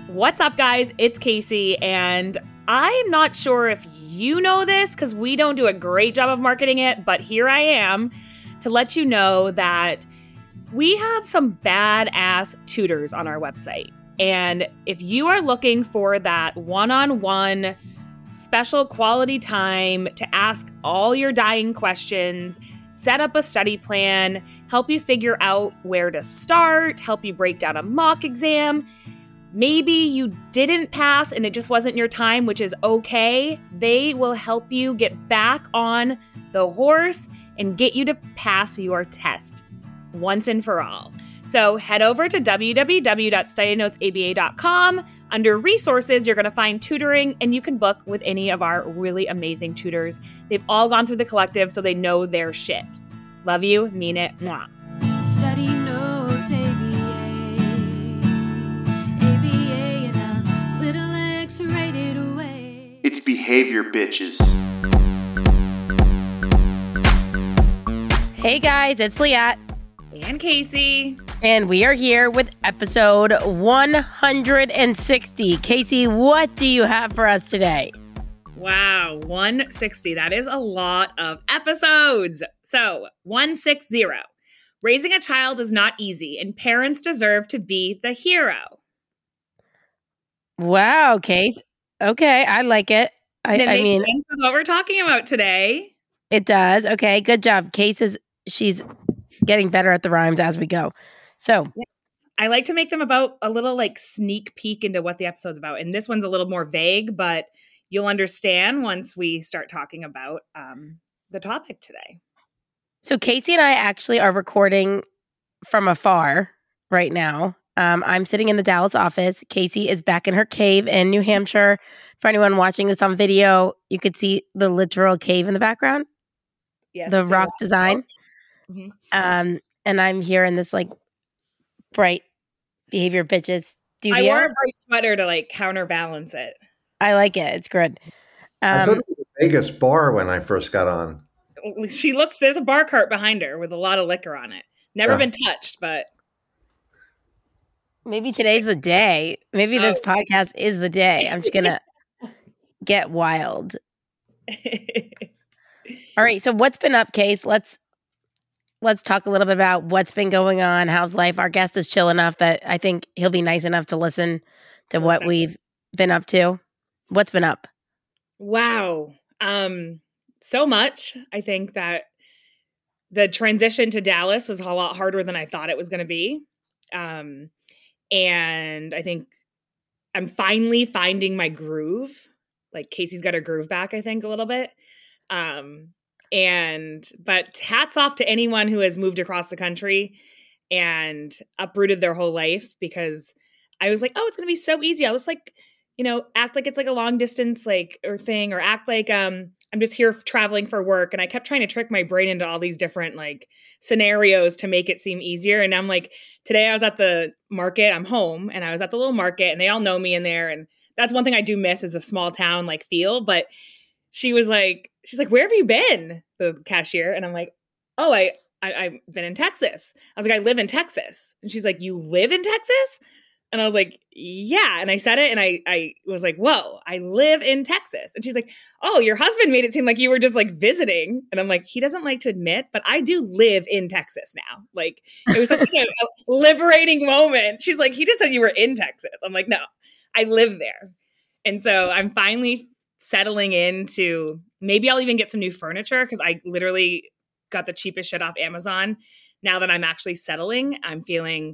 What's up, guys? It's Casey, and I'm not sure if you know this because we don't do a great job of marketing it, but here I am to let you know that we have some badass tutors on our website. And if you are looking for that one-on-one special quality time to ask all your dying questions, set up a study plan, help you figure out where to start, help you break down a mock exam, maybe you didn't pass and it just wasn't your time, which is okay. They will help you get back on the horse and get you to pass your test once and for all. So head over to www.studynotesaba.com. Under resources, you're going to find tutoring, and you can book with any of our really amazing tutors. They've all gone through the collective, so they know their shit. Love you, mean it, mwah. Study Notes ABA, ABA in a little X-rated away. It's behavior, bitches. Hey guys, it's Liat. And Casey. And we are here with episode 160. Casey, what do you have for us today? Wow, 160. That is a lot of episodes. So, 160. Raising a child is not easy, and parents deserve to be the hero. Wow, Case. Okay, I like it. And it I makes mean, sense with what we're talking about today. it does. Okay, good job. She's getting better at the rhymes as we go. So, I like to make them about a little like sneak peek into what the episode's about. And this one's a little more vague, but you'll understand once we start talking about the topic today. so Casey and I actually are recording from afar right now. I'm sitting in the Dallas office. Casey is back in her cave in New Hampshire. For anyone watching this on video, you could see the literal cave in the background, Yes, the rock design. Mhm. And I'm here in this like bright behavior bitches studio. I wore a bright sweater to like counterbalance it. I like it. It's good. I thought it was a Vegas bar when I first got on. There's a bar cart behind her with a lot of liquor on it. Never been touched, but Maybe today's the day. Maybe this podcast is the day. I'm just going to get wild. All right. So what's been up, Case? Let's talk a little bit about what's been going on. How's life? Our guest is chill enough that I think he'll be nice enough to listen to what we've been up to. What's been up? Wow. So much. I think that the transition to Dallas was a lot harder than I thought it was going to be. And I think I'm finally finding my groove. Like Casey's got her groove back, I think, a little bit. But hats off to anyone who has moved across the country and uprooted their whole life, because I was like, oh, it's going to be so easy. I'll just like, act like it's like a long distance like or thing, or act like I'm just here traveling for work. And I kept trying to trick my brain into all these different like scenarios to make it seem easier. And I'm like, today I was at the market. I'm home and I was at the little market and they all know me in there. And that's one thing I do miss is a small town like feel. But she's like, where have you been? The cashier. And I'm like, oh, I've been in Texas. I was like, I live in Texas. And she's like, you live in Texas? And I was like, yeah. And I said it and I was like, whoa, I live in Texas. And she's like, oh, your husband made it seem like you were just like visiting. And I'm like, he doesn't like to admit, but I do live in Texas now. Like it was such a liberating moment. She's like, he just said you were in Texas. I'm like, no, I live there. And so I'm finally settling into, maybe I'll even get some new furniture because I literally got the cheapest shit off Amazon. Now that I'm actually settling, I'm feeling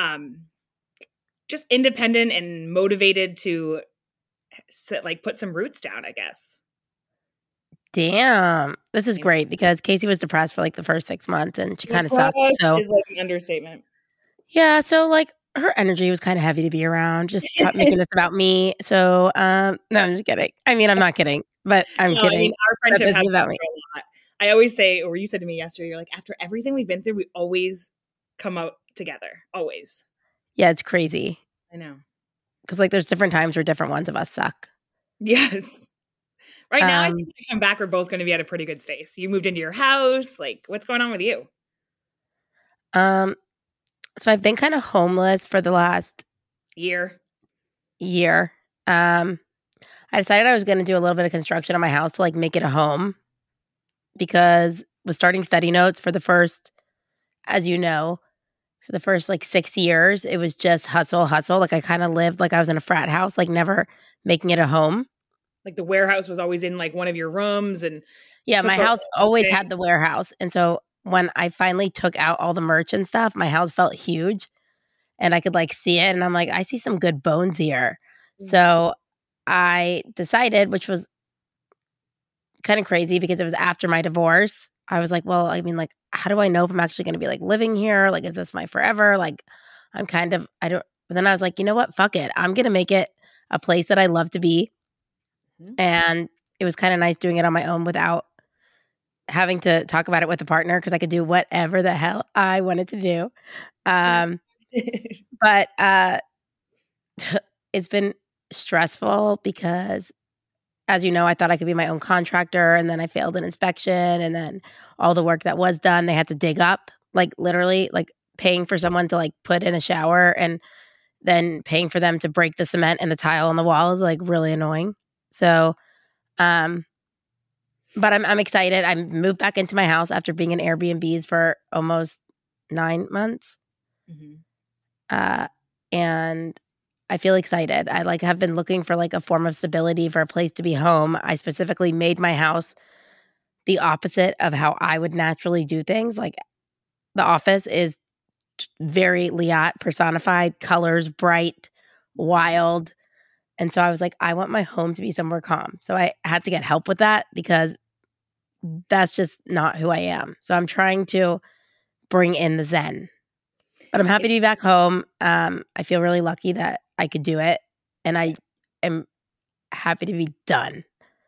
just independent and motivated to put some roots down, I guess. Damn. This is great because Casey was depressed for like the first 6 months and she kind of sucked. So it's like an understatement. Yeah. So like her energy was kind of heavy to be around, just making this about me. So no, I'm just kidding. I mean, I'm not kidding, but I'm kidding. I mean, our friendship has about me. A lot. I always say, or you said to me yesterday, you're like, after everything we've been through, we always come out together. Always. Yeah, it's crazy. I know. Because like there's different times where different ones of us suck. Yes. Right now, I think when we come back, we're both going to be at a pretty good space. You moved into your house. Like, what's going on with you? So I've been kind of homeless for the last year. year. I decided I was going to do a little bit of construction on my house to like make it a home because was starting study notes for the first, as you know, for the first like 6 years, it was just hustle. Like I kind of lived like I was in a frat house, like never making it a home. Like the warehouse was always in like one of your rooms and Yeah, my took house over always everything. had the warehouse. And so when I finally took out all the merch and stuff, my house felt huge and I could like see it. And I'm like, I see some good bones here. So I decided, which was kind of crazy because it was after my divorce. I was like, well, I mean, like, how do I know if I'm actually going to be like living here? Like, is this my forever? Like, I'm kind of, I don't, but then I was like, you know what? Fuck it. I'm going to make it a place that I love to be. Mhm. And it was kind of nice doing it on my own without having to talk about it with a partner because I could do whatever the hell I wanted to do. But it's been stressful because, as you know, I thought I could be my own contractor and then I failed an inspection and then all the work that was done, they had to dig up, like literally like paying for someone to like put in a shower and then paying for them to break the cement and the tile on the wall is like really annoying. So, but I'm excited. I moved back into my house after being in Airbnbs for almost 9 months. And I feel excited. I like have been looking for like a form of stability for a place to be home. I specifically made my house the opposite of how I would naturally do things. Like the office is very Liat personified, colors bright, wild. And so I was like, I want my home to be somewhere calm. So I had to get help with that because that's just not who I am. So I'm trying to bring in the Zen. But I'm happy to be back home. I feel really lucky that I could do it. And I am happy to be done.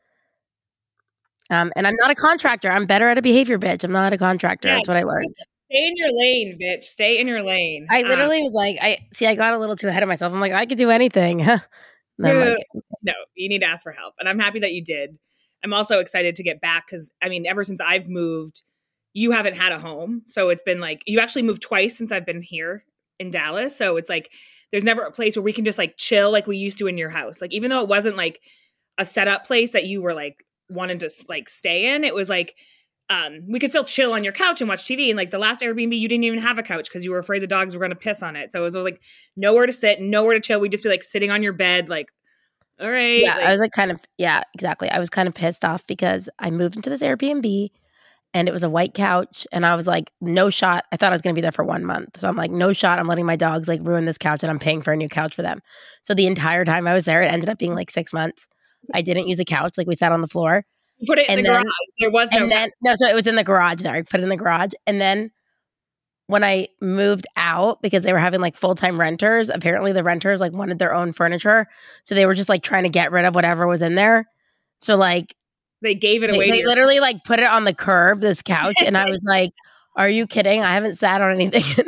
And I'm not a contractor. I'm better at a behavior, bitch. I'm not a contractor. Yeah, That's what I learned. stay in your lane, bitch. Stay in your lane. I literally was like, I got a little too ahead of myself. I'm like, I could do anything. And I'm like, no, you need to ask for help. And I'm happy that you did. I'm also excited to get back because, I mean, ever since I've moved, you haven't had a home. So it's been like, you actually moved twice since I've been here in Dallas. So it's like, there's never a place where we can just like chill like we used to in your house. Like, even though it wasn't like a setup place that you were like wanting to like stay in, it was like, we could still chill on your couch and watch TV. And like the last Airbnb, you didn't even have a couch because you were afraid the dogs were going to piss on it. So it was like nowhere to sit, nowhere to chill. We'd just be like sitting on your bed, like, all right. yeah, like, I was like yeah, exactly. I was kind of pissed off because I moved into this Airbnb and it was a white couch. And I was like, no shot. I thought I was going to be there for 1 month. So I'm like, no shot. I'm letting my dogs like ruin this couch and I'm paying for a new couch for them. So the entire time I was there, it ended up being like 6 months. I didn't use a couch. Like we sat on the floor. put it in the garage. There was no couch. So it was in the garage there. I put it in the garage. And then when I moved out, because they were having like full-time renters, apparently the renters like wanted their own furniture. So they were just like trying to get rid of whatever was in there. So like They gave it away. they literally like put it on the curb, this couch. And I was like, are you kidding? I haven't sat on anything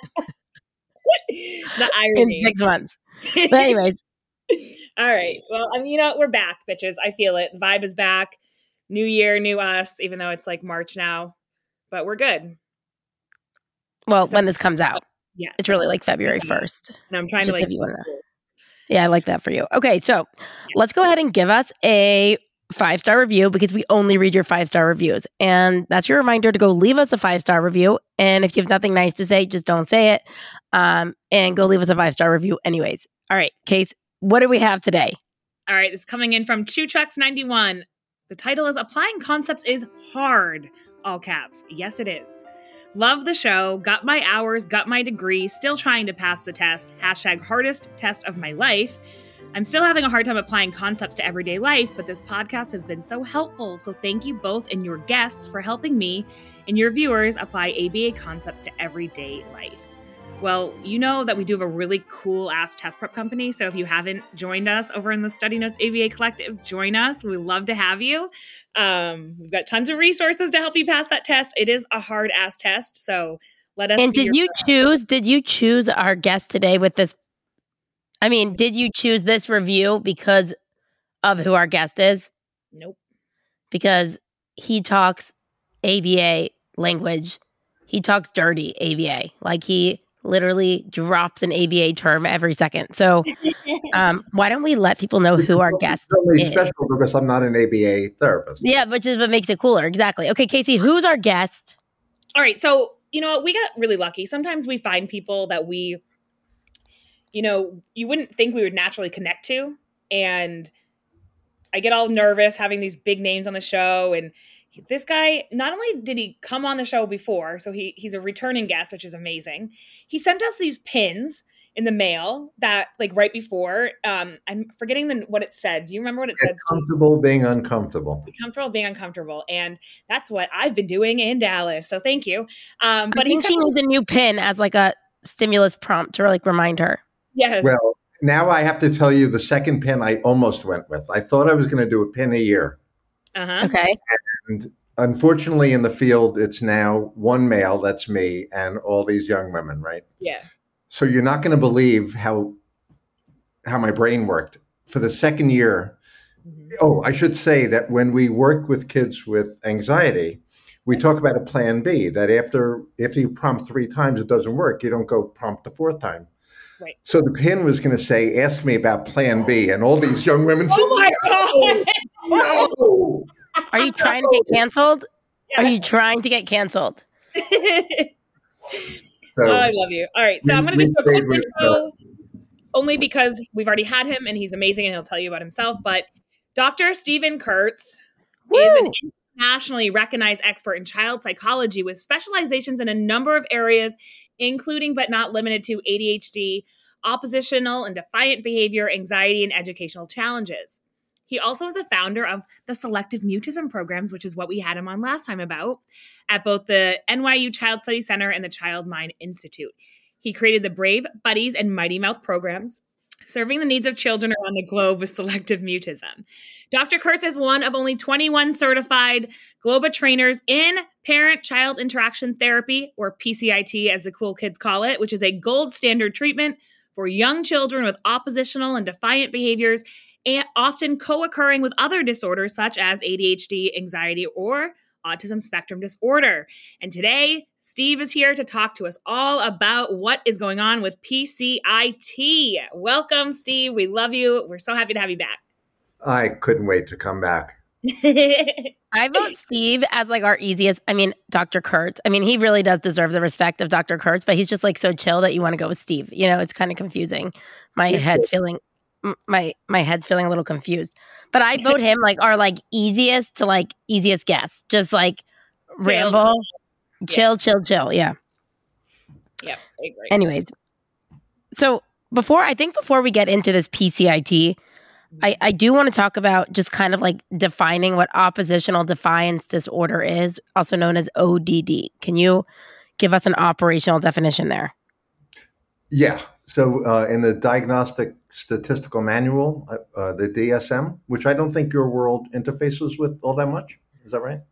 The in irony. 6 months. But anyways, All right. Well, I mean, you know, we're back, bitches. I feel it. The vibe is back. New year, new us, even though it's like March now. But we're good. well, when this comes out, Yeah. it's really like February 1st. And I'm trying Just to if like, you want to. Yeah, I like that for you. Okay, so let's go ahead and give us a 5-star review because we only read your 5-star reviews. And that's your reminder to go leave us a 5-star review. And if you have nothing nice to say, just don't say it. And go leave us a 5-star review anyways. All right, Case, what do we have today? all right, this is coming in from ChewChucks91. The title is Applying Concepts is Hard. All caps. Yes, it is. Love the show. Got my hours, got my degree, still trying to pass the test. # hardest test of my life. I'm still having a hard time applying concepts to everyday life, but this podcast has been so helpful. So thank you both and your guests for helping me and your viewers apply ABA concepts to everyday life. Well, you know that we do have a really cool ass test prep company. So if you haven't joined us over in the Study Notes ABA Collective, join us. We'd love to have you. We've got tons of resources to help you pass that test. It is a hard ass test. So let us. And did you choose our guest today with this? I mean, did you choose this review because of who our guest is? Nope. Because he talks ABA language. He talks dirty ABA. Like he literally drops an ABA term every second. So why don't we let people know who our guest It's only is? special because I'm not an ABA therapist. Yeah, which is what makes it cooler. Exactly. Okay, Casey, who's our guest? All right. So, you know what? We got really lucky. Sometimes we find people that we, you know, you wouldn't think we would naturally connect to. And I get all nervous having these big names on the show. And this guy, not only did he come on the show before, so he's a returning guest, which is amazing. He sent us these pins in the mail that, like, right before, I'm forgetting what it said. Do you remember what it said? Comfortable being uncomfortable. Be comfortable being uncomfortable. And that's what I've been doing in Dallas. So thank you. But I think she needs a new pin as like a stimulus prompt to like remind her. Yes. Well, now I have to tell you the second pin I almost went with. I thought I was going to do a pin a year. Uh-huh. Okay. And unfortunately in the field, it's now one male, that's me, and all these young women, right? Yeah. So you're not going to believe how my brain worked. For the second year, oh, I should say that when we work with kids with anxiety, we talk about a plan B, that if you prompt 3 times, it doesn't work, you don't go prompt the 4th time. Right. So the pin was going to say, ask me about plan B. And all these young women said, Oh my God. no. Are you trying to get canceled? Yeah. Are you trying to get canceled? So, I love you. All right. So I'm going to just do a quick intro, only because we've already had him and he's amazing and he'll tell you about himself. But Dr. Stephen Kurtz is an internationally recognized expert in child psychology with specializations in a number of areas, including but not limited to ADHD, oppositional and defiant behavior, anxiety, and educational challenges. He also is a founder of the Selective Mutism programs, which is what we had him on last time about, at both the NYU Child Study Center and the Child Mind Institute. He created the Brave Buddies and Mighty Mouth programs, serving the needs of children around the globe with selective mutism. Dr. Kurtz is one of only 21 certified GLOBA trainers in parent-child interaction therapy, or PCIT as the cool kids call it, which is a gold standard treatment for young children with oppositional and defiant behaviors, and often co-occurring with other disorders such as ADHD, anxiety, or autism spectrum disorder. And today, Steve is here to talk to us all about what is going on with PCIT. Welcome, Steve. We love you. We're so happy to have you back. I couldn't wait to come back. I vote Steve as like our easiest. I mean, Dr. Kurtz. I mean, he really does deserve the respect of Dr. Kurtz, but he's just like so chill that you want to go with Steve. You know, it's kind of confusing. My head's feeling a little confused. But I vote him like our like easiest guess. Just like ramble, chill. Yeah. Yeah, I agree. Anyways, so before we get into this PCIT, I do want to talk about just kind of like defining what oppositional defiance disorder is, also known as ODD. Can you give us an operational definition there? Yeah. So in the Diagnostic Statistical Manual, the DSM, which I don't think your world interfaces with all that much. Is that right?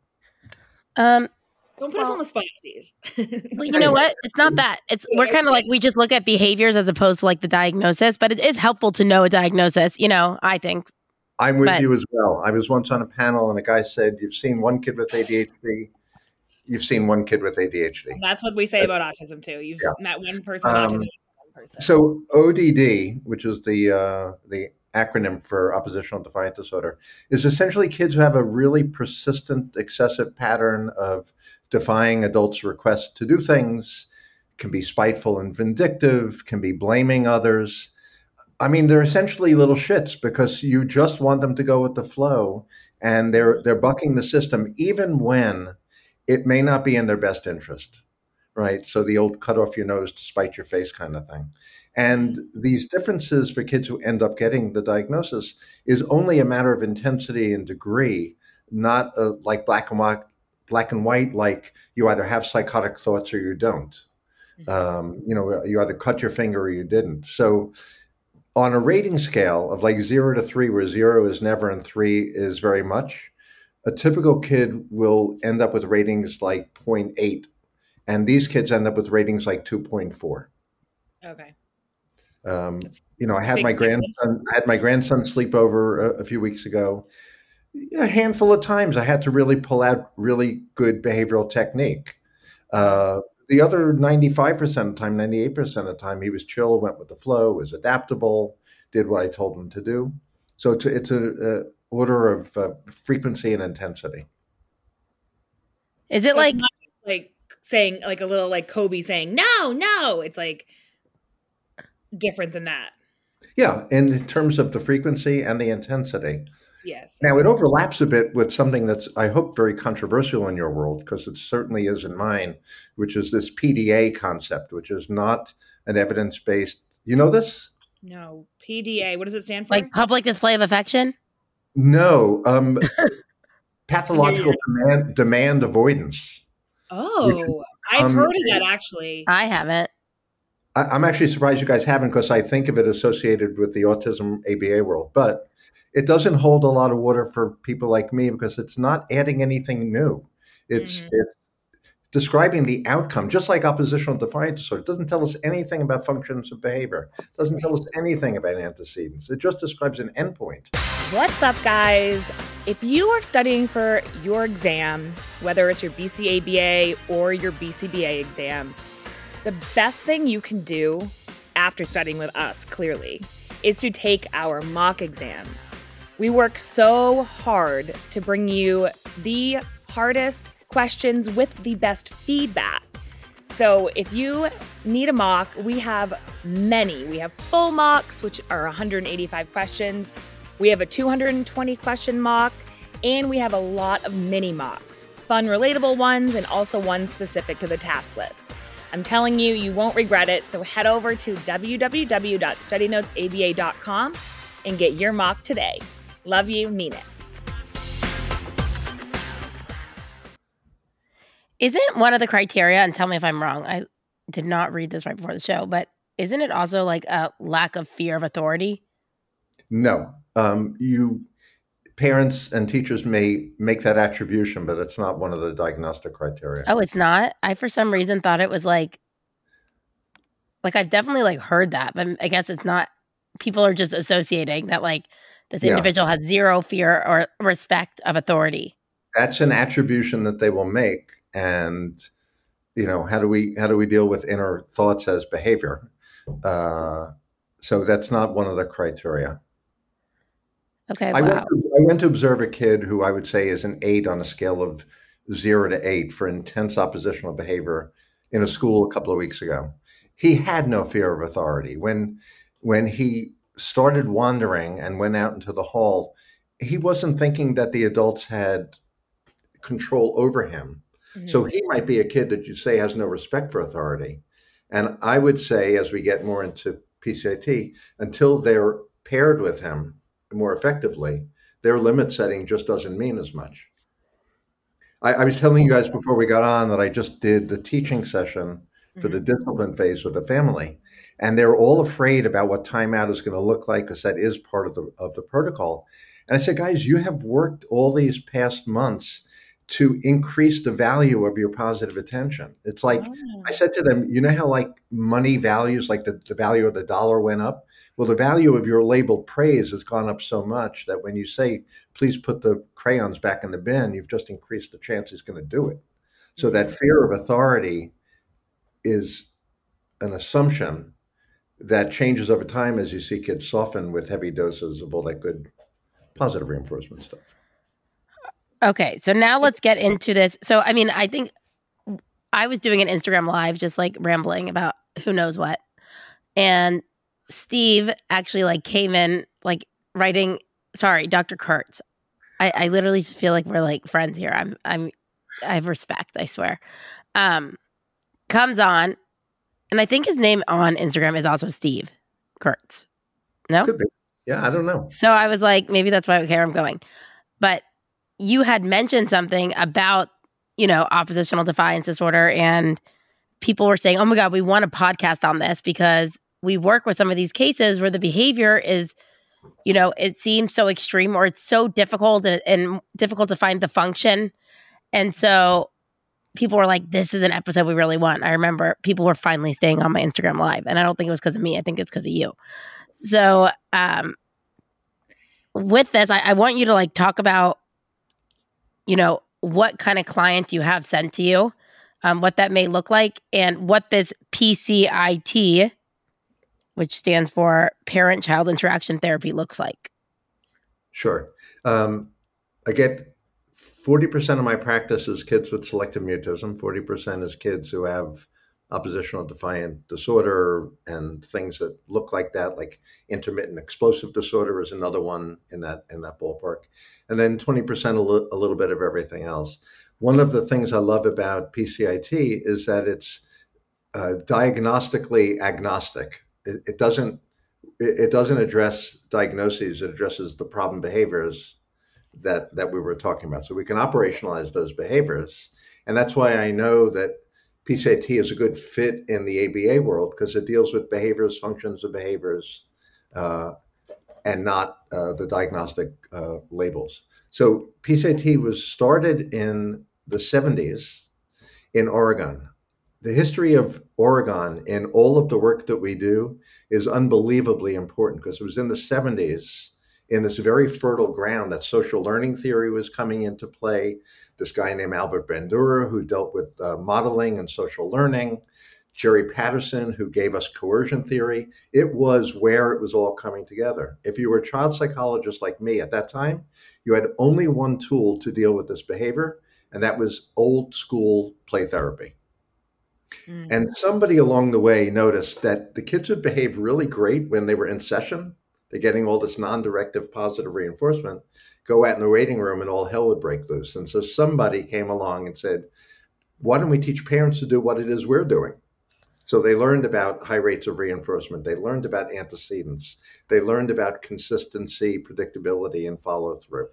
Don't put us on the spot, Steve. Well, you know what? It's not that. We're kind of like, we just look at behaviors as opposed to like the diagnosis, but it is helpful to know a diagnosis, you know, I think. I'm with you as well. I was once on a panel and a guy said, you've seen one kid with ADHD. You've seen one kid with ADHD. And that's what we say about autism too. You've met one person with autism. Person. So ODD, which is the acronym for oppositional defiant disorder, is essentially kids who have a really persistent, excessive pattern of defying adults' requests to do things, can be spiteful and vindictive, can be blaming others. I mean, they're essentially little shits because you just want them to go with the flow, and they're bucking the system even when it may not be in their best interest. Right. So the old cut off your nose to spite your face kind of thing. And these differences for kids who end up getting the diagnosis is only a matter of intensity and degree, not like black and white, like you either have psychotic thoughts or you don't. You either cut your finger or you didn't. So on a rating scale of like 0 to 3, where 0 is never and 3 is very much, a typical kid will end up with ratings like 0.8. And these kids end up with ratings like 2.4. Okay. I had my grandson sleep over a few weeks ago. A handful of times I had to really pull out really good behavioral technique. the other 95% of the time, 98% of the time, he was chill, went with the flow, was adaptable, did what I told him to do. So it's a order of frequency and intensity. Is it So like it's not just like saying like a little like Kobe saying no. It's like different than that. Yeah, and in terms of the frequency and the intensity. Yes. Now, it overlaps a bit with something that's, I hope, very controversial in your world, because it certainly is in mine, which is this PDA concept, which is not an evidence-based. You know this? No. PDA. What does it stand for? like public display of affection? No. Pathological demand avoidance. Oh, I've heard of that actually. I haven't. I'm actually surprised you guys haven't, because I think of it associated with the autism ABA world, but it doesn't hold a lot of water for people like me, because it's not adding anything new. It's describing the outcome, just like oppositional defiant disorder. It doesn't tell us anything about functions of behavior. It doesn't tell us anything about antecedents. It just describes an endpoint. What's up, guys? If you are studying for your exam, whether it's your BCABA or your BCBA exam, the best thing you can do after studying with us, clearly, is to take our mock exams. We work so hard to bring you the hardest questions with the best feedback. So if you need a mock, we have many. We have full mocks, which are 185 questions. We have a 220 question mock, and we have a lot of mini mocks, fun, relatable ones, and also ones specific to the task list. I'm telling you, you won't regret it. So head over to www.studynotesaba.com and get your mock today. Love you, mean it. Isn't one of the criteria, and tell me if I'm wrong, I did not read this right before the show, but isn't it also like a lack of fear of authority? No. Parents and teachers may make that attribution, but it's not one of the diagnostic criteria. Oh, it's not? I, for some reason, thought it was like I've definitely like heard that, but I guess it's not. People are just associating that like this individual has zero fear or respect of authority. That's an attribution that they will make. And, how do we deal with inner thoughts as behavior? So that's not one of the criteria. Okay, I wow. went to observe a kid who I would say is an 8 on a scale of 0 to 8 for intense oppositional behavior in a school a couple of weeks ago. He had no fear of authority. When he started wandering and went out into the hall, he wasn't thinking that the adults had control over him. Mm-hmm. So he might be a kid that you say has no respect for authority. And I would say, as we get more into PCIT, until they're paired with him more effectively, their limit setting just doesn't mean as much. I was telling you guys before we got on that I just did the teaching session for the discipline phase with the family, and they're all afraid about what timeout is going to look like, because that is part of the protocol. And I said, guys, you have worked all these past months to increase the value of your positive attention. It's like, I said to them, you know how like money values, like the value of the dollar went up? Well, the value of your labeled praise has gone up so much that when you say, please put the crayons back in the bin, you've just increased the chance he's going to do it. So that fear of authority is an assumption that changes over time as you see kids soften with heavy doses of all that good positive reinforcement stuff. Okay, so now let's get into this. So, I mean, I think I was doing an Instagram live, just like rambling about who knows what. And Steve actually like came in like writing, sorry, Dr. Kurtz. I literally just feel like we're like friends here. I have respect, I swear. Comes on, and I think his name on Instagram is also Steve Kurtz. No? Could be. Yeah, I don't know. So I was like, maybe that's why I'm going. But you had mentioned something about, oppositional defiance disorder, and people were saying, oh my God, we want a podcast on this because we work with some of these cases where the behavior is, it seems so extreme, or it's so difficult and difficult to find the function. And so people were like, this is an episode we really want. I remember people were finally staying on my Instagram live, and I don't think it was because of me. I think it's because of you. So with this, I want you to like talk about, what kind of client you have sent to you. what that may look like and what this PCIT, which stands for Parent-Child Interaction Therapy, looks like. Sure. I get 40% of my practice is kids with selective mutism. 40% is kids who have oppositional defiant disorder and things that look like that, like intermittent explosive disorder is another one in that ballpark. And then 20% a little bit of everything else. One of the things I love about PCIT is that it's diagnostically agnostic. It doesn't address diagnoses. It addresses the problem behaviors that we were talking about. So we can operationalize those behaviors. And that's why I know that PCIT is a good fit in the ABA world, because it deals with behaviors, functions of behaviors, and not the diagnostic labels. So PCIT was started in the 70s in Oregon. The history of Oregon in all of the work that we do is unbelievably important, because it was in the 70s, in this very fertile ground, that social learning theory was coming into play. This guy named Albert Bandura, who dealt with modeling and social learning, Jerry Patterson, who gave us coercion theory. It was where it was all coming together. If you were a child psychologist like me at that time, you had only one tool to deal with this behavior, and that was old school play therapy. And somebody along the way noticed that the kids would behave really great when they were in session. They're getting all this non-directive positive reinforcement, go out in the waiting room and all hell would break loose. And so somebody came along and said, why don't we teach parents to do what it is we're doing? So they learned about high rates of reinforcement. They learned about antecedents. They learned about consistency, predictability, and follow through.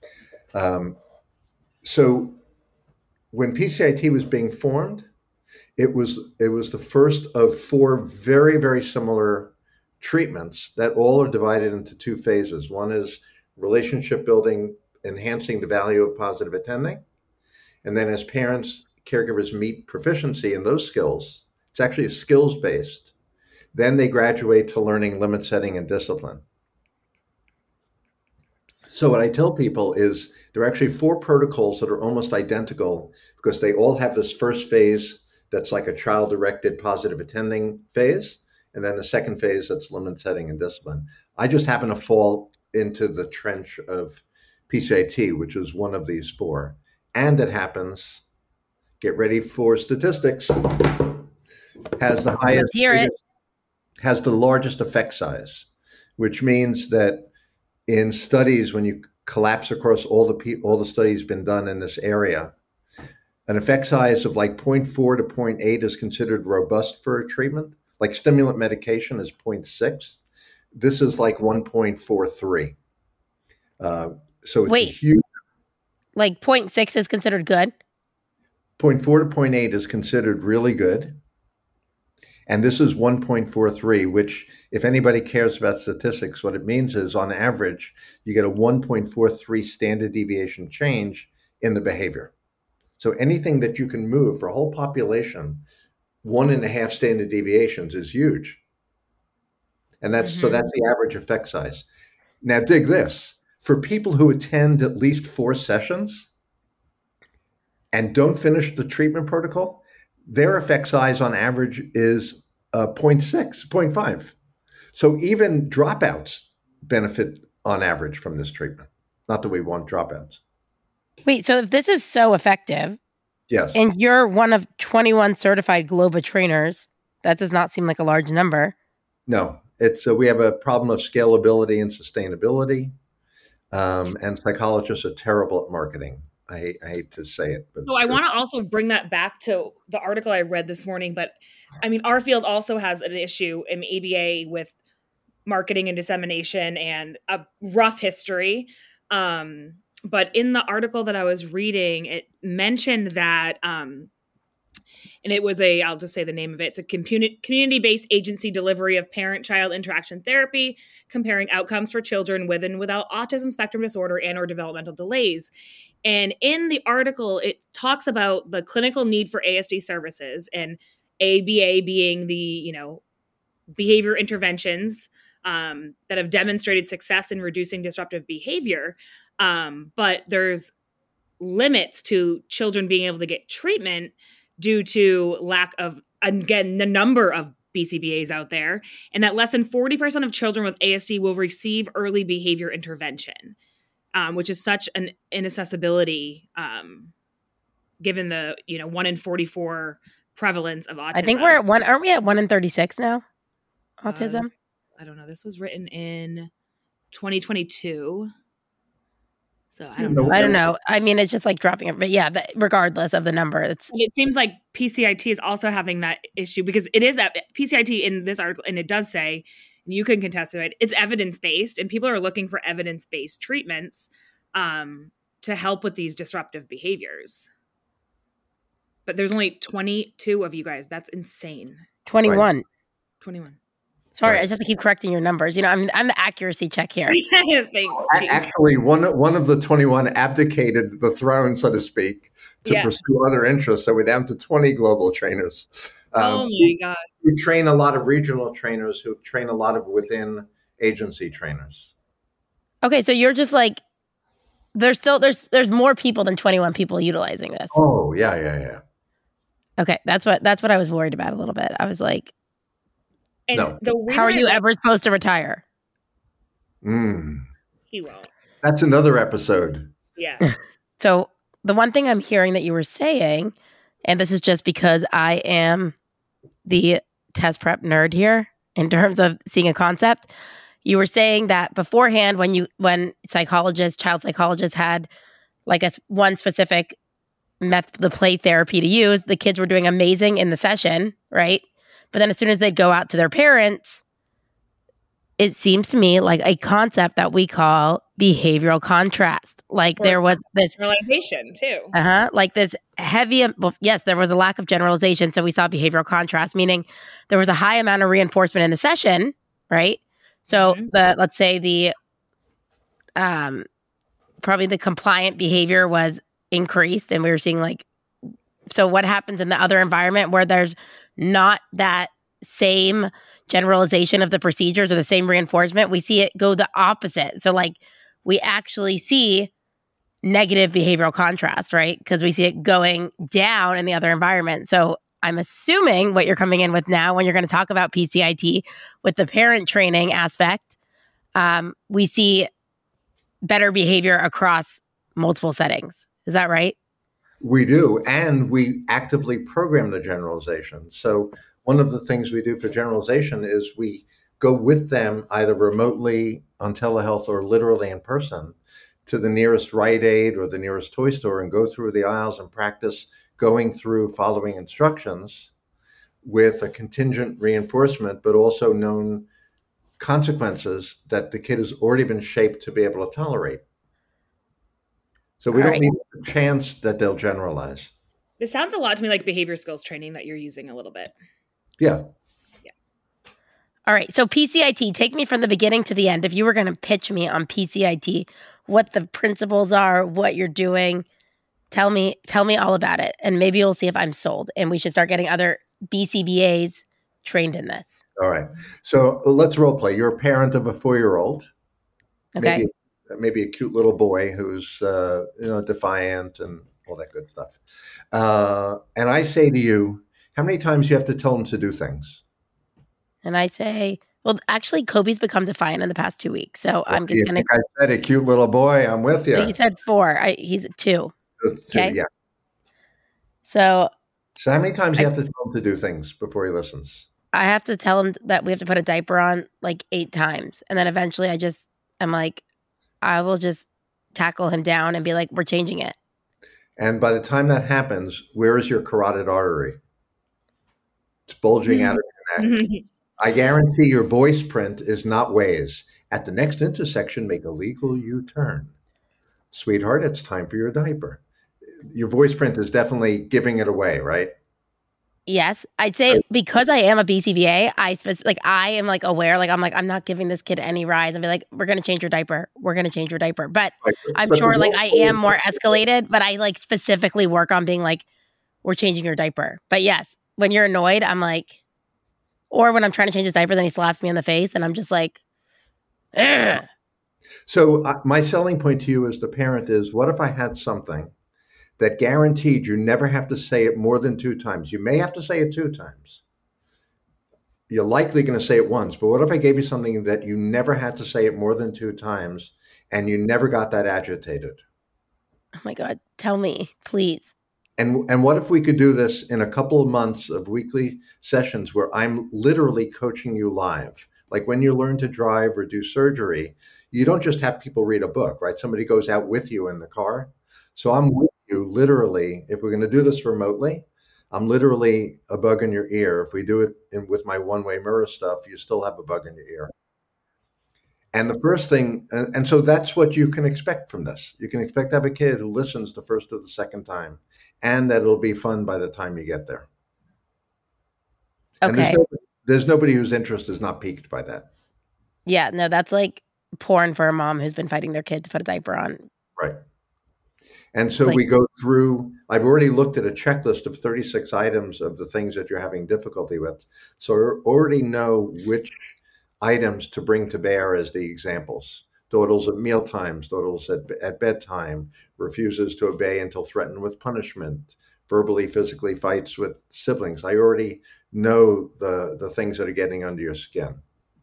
So when PCIT was being formed, it was the first of 4 very, very similar treatments that all are divided into 2 phases. One is relationship building, enhancing the value of positive attending. And then as parents, caregivers meet proficiency in those skills, it's actually skills-based. Then they graduate to learning limit setting and discipline. So what I tell people is there are actually 4 protocols that are almost identical, because they all have this first phase that's like a child-directed positive attending phase. And then the second phase, that's limit setting and discipline. I just happen to fall into the trench of PCIT, which is one of these 4. And it happens, get ready for statistics, has the highest, has the largest effect size, which means that in studies, when you collapse across all the studies been done in this area, an effect size of like 0.4 to 0.8 is considered robust for a treatment. Like stimulant medication is 0.6. This is like 1.43. So it's a huge. Like 0.6 is considered good? 0.4 to 0.8 is considered really good. And this is 1.43, which, if anybody cares about statistics, what it means is on average, you get a 1.43 standard deviation change in the behavior. So anything that you can move for a whole population, 1.5 standard deviations is huge. And that's so that's the average effect size. Now dig this. For people who attend at least 4 sessions and don't finish the treatment protocol, their effect size on average is 0.6, 0.5. So even dropouts benefit on average from this treatment. Not that we want dropouts. Wait, so if this is so effective, yes, and you're one of 21 certified Globa trainers, that does not seem like a large number. No, it's we have a problem of scalability and sustainability, and psychologists are terrible at marketing. I hate to say it, but so I want to also bring that back to the article I read this morning. But I mean, our field also has an issue in ABA with marketing and dissemination and a rough history. But in the article that I was reading, it mentioned that, and it was I'll just say the name of it. It's a community-based agency delivery of parent-child interaction therapy, comparing outcomes for children with and without autism spectrum disorder and or developmental delays. And in the article, it talks about the clinical need for ASD services and ABA being the, behavior interventions that have demonstrated success in reducing disruptive behavior. But there's limits to children being able to get treatment due to lack of, again, the number of BCBAs out there, and that less than 40% of children with ASD will receive early behavior intervention, which is such an inaccessibility given the 1 in 44 prevalence of autism. I think we're at one. Aren't we at 1 in 36 now? Autism. I don't know. This was written in 2022. So I don't know. I mean, it's just like dropping it. But yeah, regardless of the number, it seems like PCIT is also having that issue because it is PCIT in this article, and it does say, and you can contest to it, it's evidence-based, and people are looking for evidence-based treatments to help with these disruptive behaviors. But there's only 22 of you guys. That's insane. 21. Right. 21. Sorry, I just have to keep correcting your numbers. I'm the accuracy check here. Thanks. Actually, one of the 21 abdicated the throne, so to speak, to pursue other interests. So we're down to 20 global trainers. Oh my God. We train a lot of regional trainers who train a lot of within agency trainers. Okay, so you're just like, there's more people than 21 people utilizing this. Oh, yeah. Okay, that's what I was worried about a little bit. I was like, and no. How are you ever supposed to retire? He won't. That's another episode. Yeah. So the one thing I'm hearing that you were saying, and this is just because I am the test prep nerd here in terms of seeing a concept, you were saying that beforehand when child psychologists had like one specific method, the play therapy to use, the kids were doing amazing in the session, right? But then as soon as they'd go out to their parents, it seems to me like a concept that we call behavioral contrast. Like there was this generalization too. Like this heavy, yes, there was a lack of generalization. So we saw behavioral contrast, meaning there was a high amount of reinforcement in the session, right? So let's say probably the compliant behavior was increased, and we were seeing so what happens in the other environment where there's not that same generalization of the procedures or the same reinforcement, we see it go the opposite. So we actually see negative behavioral contrast, right? Because we see it going down in the other environment. So I'm assuming what you're coming in with now when you're going to talk about PCIT with the parent training aspect, we see better behavior across multiple settings. Is that right? We do, and we actively program the generalization. So one of the things we do for generalization is we go with them either remotely on telehealth or literally in person to the nearest Rite Aid or the nearest toy store and go through the aisles and practice going through following instructions with a contingent reinforcement, but also known consequences that the kid has already been shaped to be able to tolerate. So we don't need a chance that they'll generalize. This sounds a lot to me like behavior skills training that you're using a little bit. Yeah. All right. So PCIT, take me from the beginning to the end. If you were going to pitch me on PCIT, what the principles are, what you're doing, tell me all about it. And maybe you'll see if I'm sold. And we should start getting other BCBAs trained in this. All right. So let's role play. You're a parent of a 4-year-old. Okay. Maybe a cute little boy who's defiant and all that good stuff. And I say to you, how many times do you have to tell him to do things? And I say, well, actually, Kobe's become defiant in the past 2 weeks. So I'm just going to. I said a cute little boy. I'm with you. You said 4. He's 2. Okay. Yeah. So how many times do you have to tell him to do things before he listens? I have to tell him that we have to put a diaper on 8 times. And then eventually I'm like, I will just tackle him down and be like, we're changing it. And by the time that happens, where is your carotid artery? It's bulging out of your neck. I guarantee your voice print is not Waze. At the next intersection, make a legal U-turn. Sweetheart, it's time for your diaper. Your voice print is definitely giving it away, right? Yes, I'd say because I am a BCBA, I am aware. I'm not giving this kid any rise and be like, we're going to change your diaper. We're going to change your diaper. But I'm sure I am more escalated, but I specifically work on being we're changing your diaper. But yes, when you're annoyed, I'm or when I'm trying to change his diaper, then he slaps me in the face and I'm just like, ugh. So my selling point to you as the parent is, what if I had something that guaranteed you never have to say it more than 2 times. You may have to say it 2 times. You're likely going to say it once, but what if I gave you something that you never had to say it more than 2 times and you never got that agitated? Oh my God. Tell me, please. And what if we could do this in a couple of months of weekly sessions where I'm literally coaching you live? Like when you learn to drive or do surgery, you don't just have people read a book, right? Somebody goes out with you in the car. So I'm with you literally. If we're going to do this remotely, I'm literally a bug in your ear. If we do it with my one-way mirror stuff, you still have a bug in your ear. And the first thing, and so that's what you can expect from this. You can expect to have a kid who listens the first or the second time, and that it'll be fun by the time you get there. Okay. And there's nobody whose interest is not piqued by that. Yeah, no, that's like porn for a mom who's been fighting their kid to put a diaper on. Right. And so we go through, I've already looked at a checklist of 36 items of the things that you're having difficulty with. So I already know which items to bring to bear as the examples. Dawdles at meal times, dawdles at bedtime, refuses to obey until threatened with punishment, verbally, physically fights with siblings. I already know the things that are getting under your skin.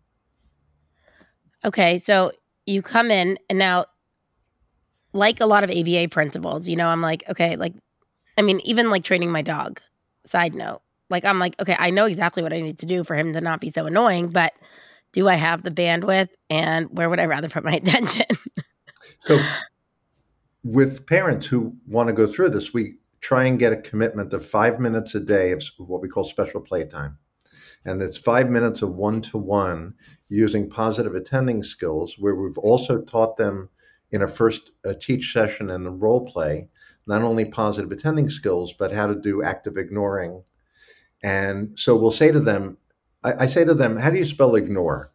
Okay, so you come in and now, like a lot of ABA principles, I'm like, okay, even like training my dog, side note, like, I'm like, okay, I know exactly what I need to do for him to not be so annoying, but do I have the bandwidth and where would I rather put my attention? So with parents who want to go through this, we try and get a commitment of 5 minutes a day of what we call special playtime. And it's 5 minutes of one-to-one using positive attending skills, where we've also taught them in a teach session and a role play, not only positive attending skills, but how to do active ignoring. And so we'll say to them, I say to them, how do you spell ignore?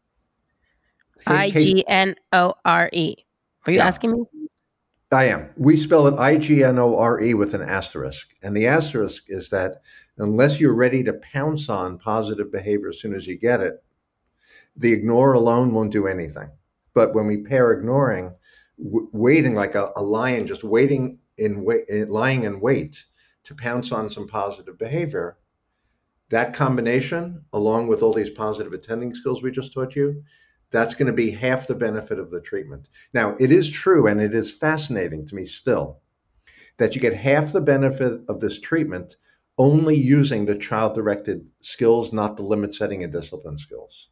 IGNORE. Were you asking me? I am. We spell it IGNORE with an asterisk. And the asterisk is that unless you're ready to pounce on positive behavior as soon as you get it, the ignore alone won't do anything. But when we pair ignoring, waiting like a lion, just lying in wait to pounce on some positive behavior, that combination, along with all these positive attending skills we just taught you, that's going to be half the benefit of the treatment. Now, it is true, and it is fascinating to me still, that you get half the benefit of this treatment only using the child-directed skills, not the limit setting and discipline skills.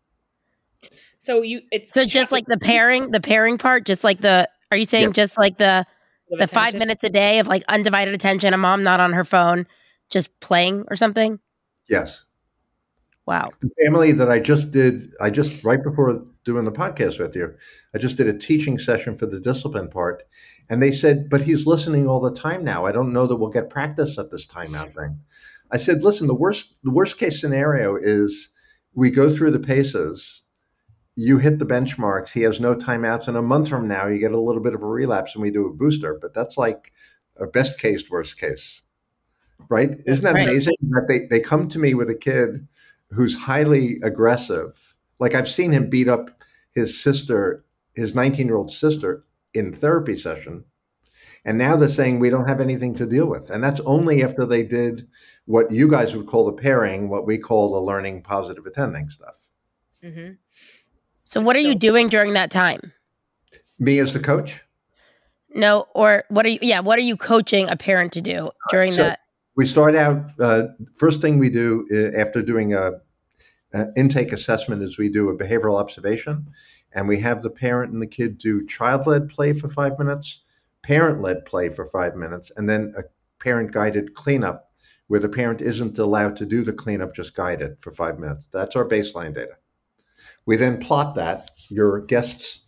So just like the pairing part, just like are you saying just like the 5 minutes a day of like undivided attention, a mom not on her phone, just playing or something? Yes. Wow. The family that I just right before doing the podcast with you, I just did a teaching session for the discipline part. And they said, but he's listening all the time now. I don't know that we'll get practice at this timeout thing. I said, listen, the worst case scenario is we go through the paces, you hit the benchmarks, he has no timeouts, and a month from now you get a little bit of a relapse and we do a booster. But that's like a best case, worst case. Right? Isn't that amazing that they come to me with a kid who's highly aggressive? Like I've seen him beat up his sister, his 19-year-old sister in therapy session. And now they're saying we don't have anything to deal with. And that's only after they did what you guys would call the pairing, what we call the learning positive attending stuff. Mm-hmm. So what are you doing during that time? Me as the coach? No, or what are you coaching a parent to do during that? We start out, first thing we do after doing an intake assessment is we do a behavioral observation, and we have the parent and the kid do child-led play for 5 minutes, parent-led play for 5 minutes, and then a parent-guided cleanup where the parent isn't allowed to do the cleanup, just guided for 5 minutes. That's our baseline data. We then plot that. Your guests,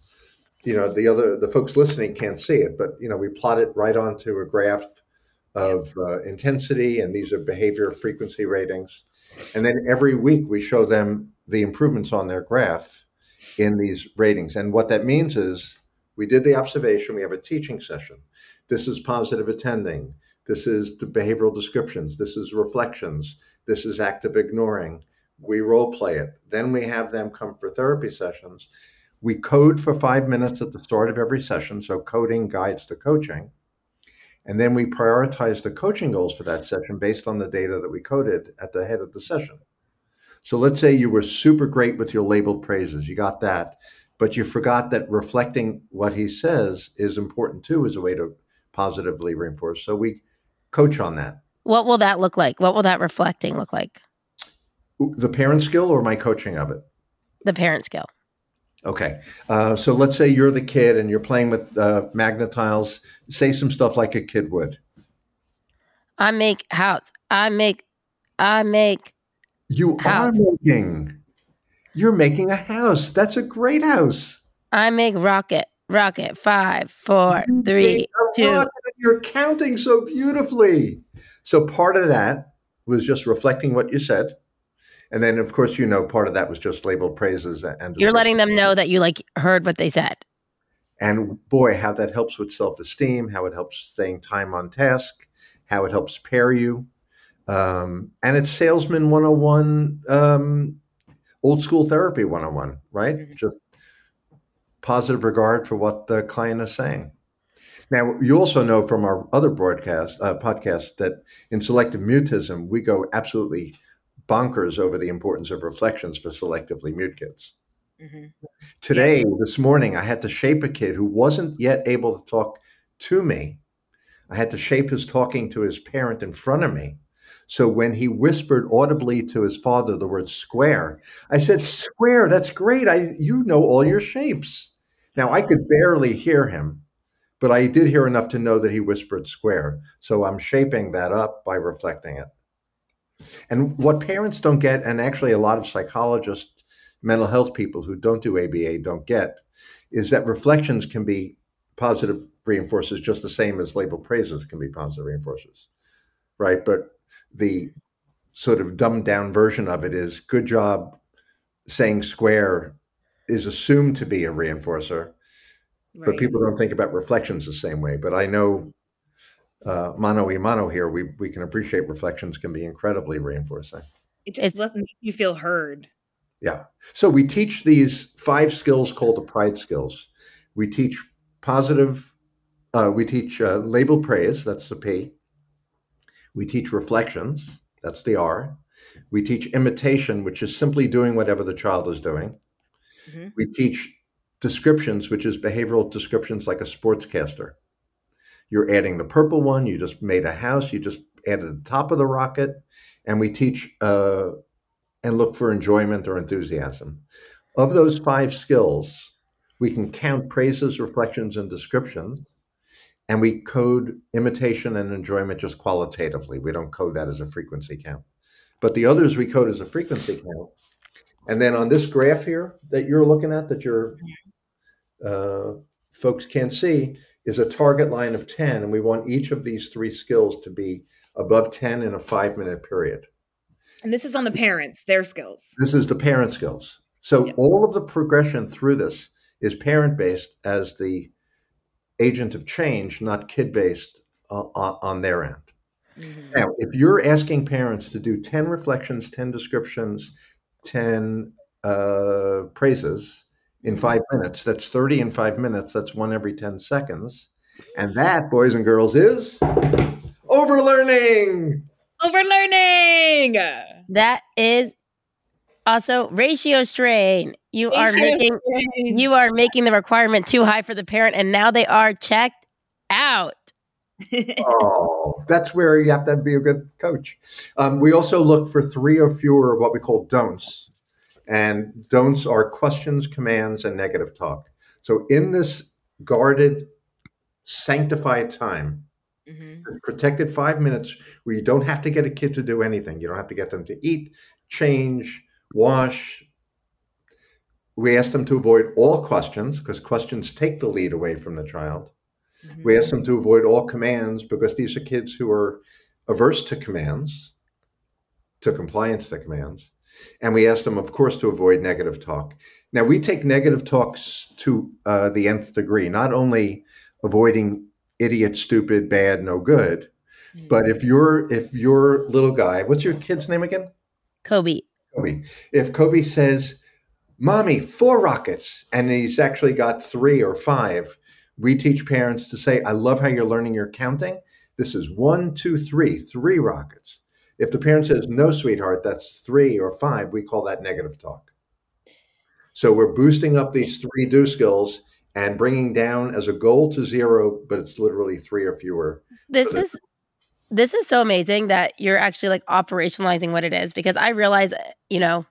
the folks listening can't see it, but we plot it right onto a graph of intensity, and these are behavior frequency ratings. And then every week we show them the improvements on their graph in these ratings. And what that means is we did the observation, we have a teaching session. This is positive attending. This is the behavioral descriptions. This is reflections. This is active ignoring. We role play it. Then we have them come for therapy sessions. We code for 5 minutes at the start of every session. So coding guides the coaching. And then we prioritize the coaching goals for that session based on the data that we coded at the head of the session. So let's say you were super great with your labeled praises. You got that, but you forgot that reflecting what he says is important too as a way to positively reinforce. So we coach on that. What will that look like? What will that reflecting look like? The parent skill or my coaching of it? The parent skill. Okay. So let's say you're the kid and you're playing with Magna-Tiles. Say some stuff like a kid would. I make house. I make You house. are making. You're making a house. That's a great house. I make rocket. 5, 4, 3, 2. You're counting so beautifully. So part of that was just reflecting what you said. And then, of course, part of that was just labeled praises. And You're letting them know that you heard what they said. And boy, how that helps with self-esteem, how it helps staying time on task, how it helps pair you. And it's salesman 101, old school therapy 101, right? Mm-hmm. Just positive regard for what the client is saying. Now, you also know from our other podcast that in selective mutism, we go absolutely bonkers over the importance of reflections for selectively mute kids. Mm-hmm. Today, this morning, I had to shape a kid who wasn't yet able to talk to me. I had to shape his talking to his parent in front of me. So when he whispered audibly to his father the word square, I said, square, that's great. You know all your shapes. Now, I could barely hear him, but I did hear enough to know that he whispered square. So I'm shaping that up by reflecting it. And what parents don't get, and actually a lot of psychologists, mental health people who don't do ABA don't get, is that reflections can be positive reinforcers just the same as labeled praises can be positive reinforcers, right? But the sort of dumbed down version of it is good job saying square is assumed to be a reinforcer, right. But people don't think about reflections the same way. But I know mano y mano here, we can appreciate reflections can be incredibly reinforcing. It just makes you feel heard. Yeah. So we teach these 5 skills called the pride skills. We teach labeled praise, that's the P. We teach reflections, that's the R. We teach imitation, which is simply doing whatever the child is doing. Mm-hmm. We teach descriptions, which is behavioral descriptions like a sportscaster. You're adding the purple one, you just made a house, you just added the top of the rocket. And we teach and look for enjoyment or enthusiasm. Of those 5 skills, we can count praises, reflections, and descriptions. And we code imitation and enjoyment just qualitatively. We don't code that as a frequency count. But the others we code as a frequency count. And then on this graph here that you're looking at, that your folks can't see, is a target line of 10. And we want each of these 3 skills to be above 10 in a 5-minute period. And this is on the parents, their skills. This is the parent skills. So all of the progression through this is parent-based as the agent of change, not kid-based on their end. Mm-hmm. Now, if you're asking parents to do 10 reflections, 10 descriptions, 10 praises in 5 minutes, that's 30 in 5 minutes. That's 1 every 10 seconds. And that, boys and girls, is overlearning. Overlearning. That is also ratio strain. You are making the requirement too high for the parent, and now they are checked out. Oh, that's where you have to be a good coach. We also look for 3 or fewer of what we call don'ts. And don'ts are questions, commands, and negative talk. So in this guarded, sanctified time, protected 5 minutes where you don't have to get a kid to do anything. You don't have to get them to eat, change, wash. We ask them to avoid all questions because questions take the lead away from the child. Mm-hmm. We ask them to avoid all commands because these are kids who are averse to commands, to compliance to commands. And we ask them, of course, to avoid negative talk. Now, we take negative talks to the nth degree, not only avoiding idiot, stupid, bad, no good, but if your little guy, what's your kid's name again? Kobe. If Kobe says, Mommy, 4 rockets, and he's actually got 3 or 5, We teach parents to say, I love how you're learning your counting. This is 1, 2, 3, 3 rockets. If the parent says, no, sweetheart, that's 3 or 5, we call that negative talk. So we're boosting up these 3 do skills and bringing down as a goal to 0, but it's literally 3 or fewer. This is so amazing that you're actually like operationalizing what it is, because I realize, you know,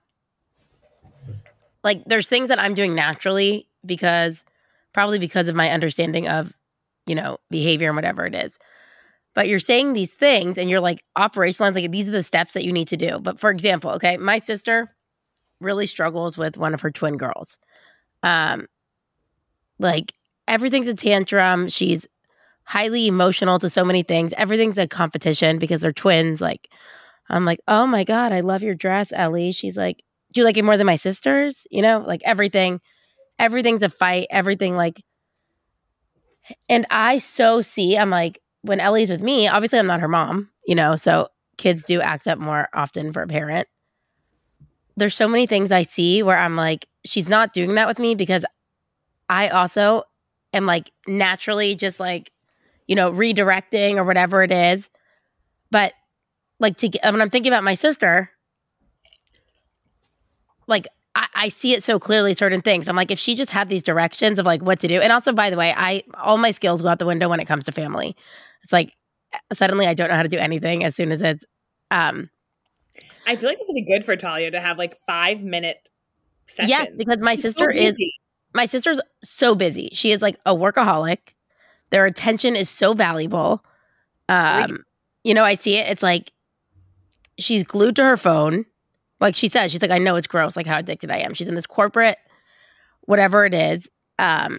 like there's things that I'm doing naturally probably because of my understanding of, you know, behavior and whatever it is. But you're saying these things and you're like operationalizing, like these are the steps that you need to do. But for example, okay, my sister really struggles with one of her twin girls. Like everything's a tantrum. She's highly emotional to so many things. Everything's a competition because they're twins. Like, I'm like, oh my God, I love your dress, Ellie. She's like, do you like it more than my sister's? You know, like everything's a fight, everything like, and I so see, I'm like, when Ellie's with me, obviously I'm not her mom, you know, so kids do act up more often for a parent. There's so many things I see where I'm like, she's not doing that with me because I also am like naturally just like, you know, redirecting or whatever it is. But like when I'm thinking about my sister, like I see it so clearly, certain things. I'm like, if she just had these directions of like what to do. And also, by the way, all my skills go out the window when it comes to family. It's like suddenly I don't know how to do anything as soon as it's I feel like this would be good for Talia to have like 5-minute sessions. Yes, because my sister's so busy. She is like a workaholic. Their attention is so valuable. You know, I see it. It's like she's glued to her phone. Like she says, she's like, I know it's gross, like how addicted I am. She's in this corporate, whatever it is. And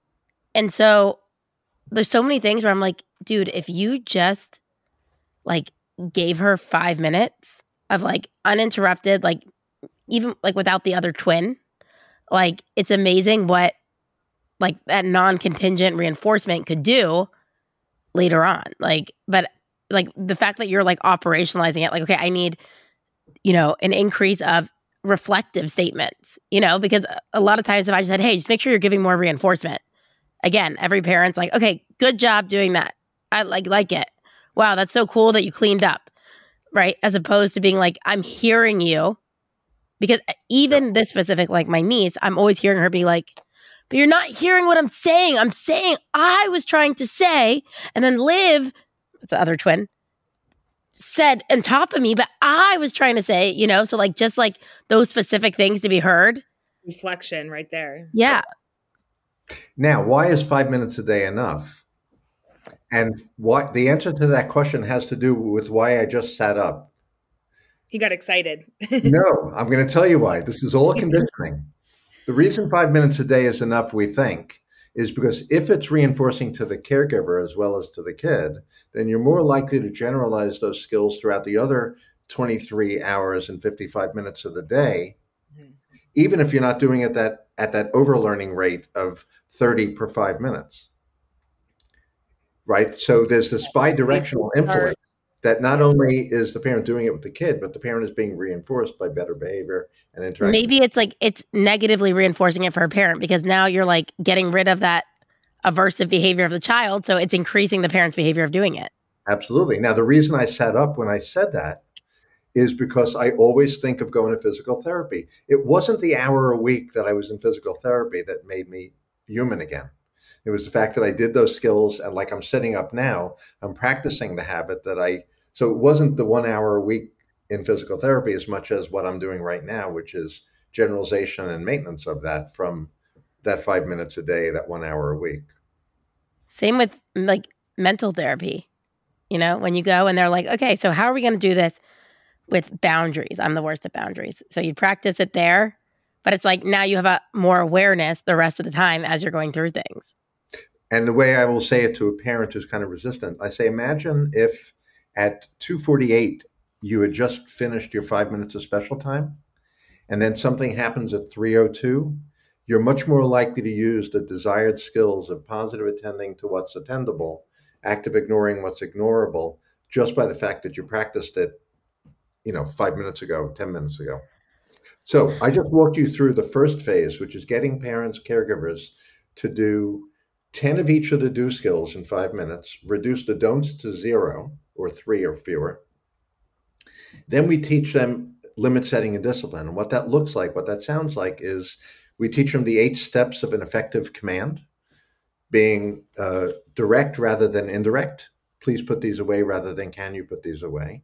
so there's so many things where I'm like, dude, if you just like gave her 5 minutes of like uninterrupted, like even like without the other twin, like it's amazing what like that non-contingent reinforcement could do later on. Like, but like the fact that you're like operationalizing it, like, okay, I need, you know, an increase of reflective statements, you know, because a lot of times if I just said, hey, just make sure you're giving more reinforcement. Again, every parent's like, okay, good job doing that. I like it. Wow, that's so cool that you cleaned up, right? As opposed to being like, I'm hearing you. Because even this specific, like my niece, I'm always hearing her be like, but you're not hearing what I'm saying. I'm saying I was trying to say, and then Liv, it's the other twin, said on top of me, but I was trying to say, you know, so like just like those specific things to be heard. Reflection right there. Yeah. Now, why is 5 minutes a day enough? And what the answer to that question has to do with why I just sat up. He got excited. No, I'm going to tell you why. This is all conditioning. The reason 5 minutes a day is enough, we think, is because if it's reinforcing to the caregiver as well as to the kid, then you're more likely to generalize those skills throughout the other 23 hours and 55 minutes of the day, even if you're not doing it at that overlearning rate of 30 per 5 minutes. Right? So there's this bidirectional influence that not only is the parent doing it with the kid, but the parent is being reinforced by better behavior and interaction. Maybe it's like it's negatively reinforcing it for a parent because now you're like getting rid of that aversive behavior of the child. So it's increasing the parent's behavior of doing it. Absolutely. Now, the reason I sat up when I said that is because I always think of going to physical therapy. It wasn't the hour a week that I was in physical therapy that made me human again. It was the fact that I did those skills, and like I'm sitting up now, I'm practicing the habit so it wasn't the 1 hour a week in physical therapy as much as what I'm doing right now, which is generalization and maintenance of that from that 5 minutes a day, that 1 hour a week. Same with like mental therapy, you know, when you go and they're like, okay, so how are we going to do this with boundaries? I'm the worst at boundaries. So you practice it there, but it's like now you have a more awareness the rest of the time as you're going through things. And the way I will say it to a parent who's kind of resistant, I say, imagine if at 2:48, you had just finished your 5 minutes of special time, and then something happens at 3:02, you're much more likely to use the desired skills of positive attending to what's attendable, active ignoring what's ignorable, just by the fact that you practiced it, 5 minutes ago, 10 minutes ago. So I just walked you through the first phase, which is getting parents, caregivers to do 10 of each of the do skills in 5 minutes, reduce the don'ts to 0 or 3 or fewer. Then we teach them limit setting and discipline. And what that looks like, what that sounds like is we teach them the 8 steps of an effective command, being direct rather than indirect. Please put these away rather than can you put these away.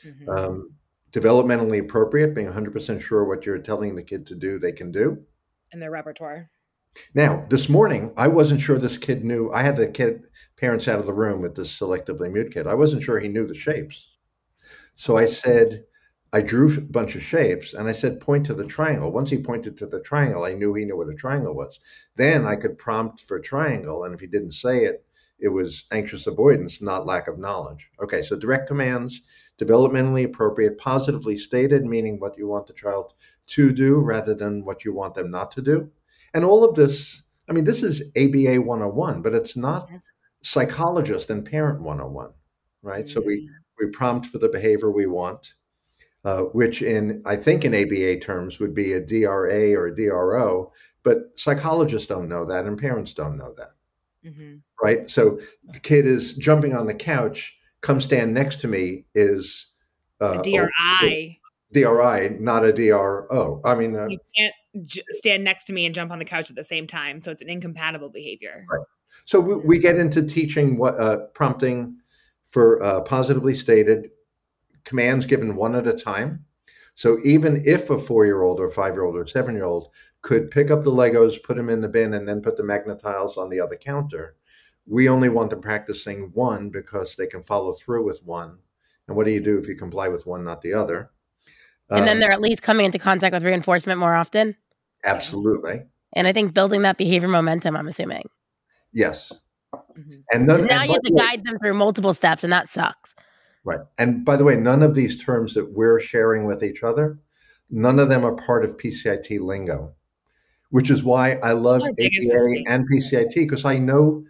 Developmentally appropriate, being 100% sure what you're telling the kid to do, they can do. In their repertoire. Now, this morning, I wasn't sure this kid knew. I had the kid parents out of the room with this selectively mute kid. I wasn't sure he knew the shapes. So I said, I drew a bunch of shapes and I said, point to the triangle. Once he pointed to the triangle, I knew he knew what a triangle was. Then I could prompt for a triangle. And if he didn't say it, it was anxious avoidance, not lack of knowledge. Okay, so direct commands, developmentally appropriate, positively stated, meaning what you want the child to do rather than what you want them not to do. And all of this, I mean, this is ABA 101, but it's not psychologist and parent 101, right? So we prompt for the behavior we want, which I think in ABA terms would be a DRA or a DRO, but psychologists don't know that and parents don't know that, right? So the kid is jumping on the couch, come stand next to me is a DRI. DRI, not a DRO. I mean, you can't stand next to me and jump on the couch at the same time. So it's an incompatible behavior. Right. So we get into teaching what prompting for positively stated commands given one at a time. So even if a 4-year-old or 5-year-old or 7-year-old could pick up the Legos, put them in the bin, and then put the Magnetiles on the other counter, we only want them practicing one because they can follow through with one. And what do you do if you comply with one, not the other? And then they're at least coming into contact with reinforcement more often? Absolutely. And I think building that behavior momentum, I'm assuming. Yes. And now you have to guide them through multiple steps, and that sucks. Right. And by the way, none of these terms that we're sharing with each other, none of them are part of PCIT lingo, which is why I love ABA and PCIT, because I know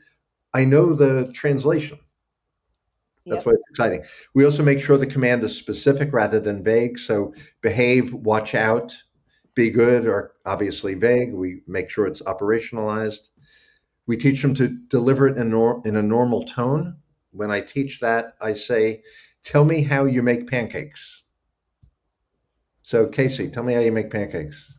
the translation. That's why it's exciting. We also make sure the command is specific rather than vague. So behave, watch out, be good are obviously vague. We make sure it's operationalized. We teach them to deliver it in a normal tone. When I teach that, I say, tell me how you make pancakes. So Casey, tell me how you make pancakes.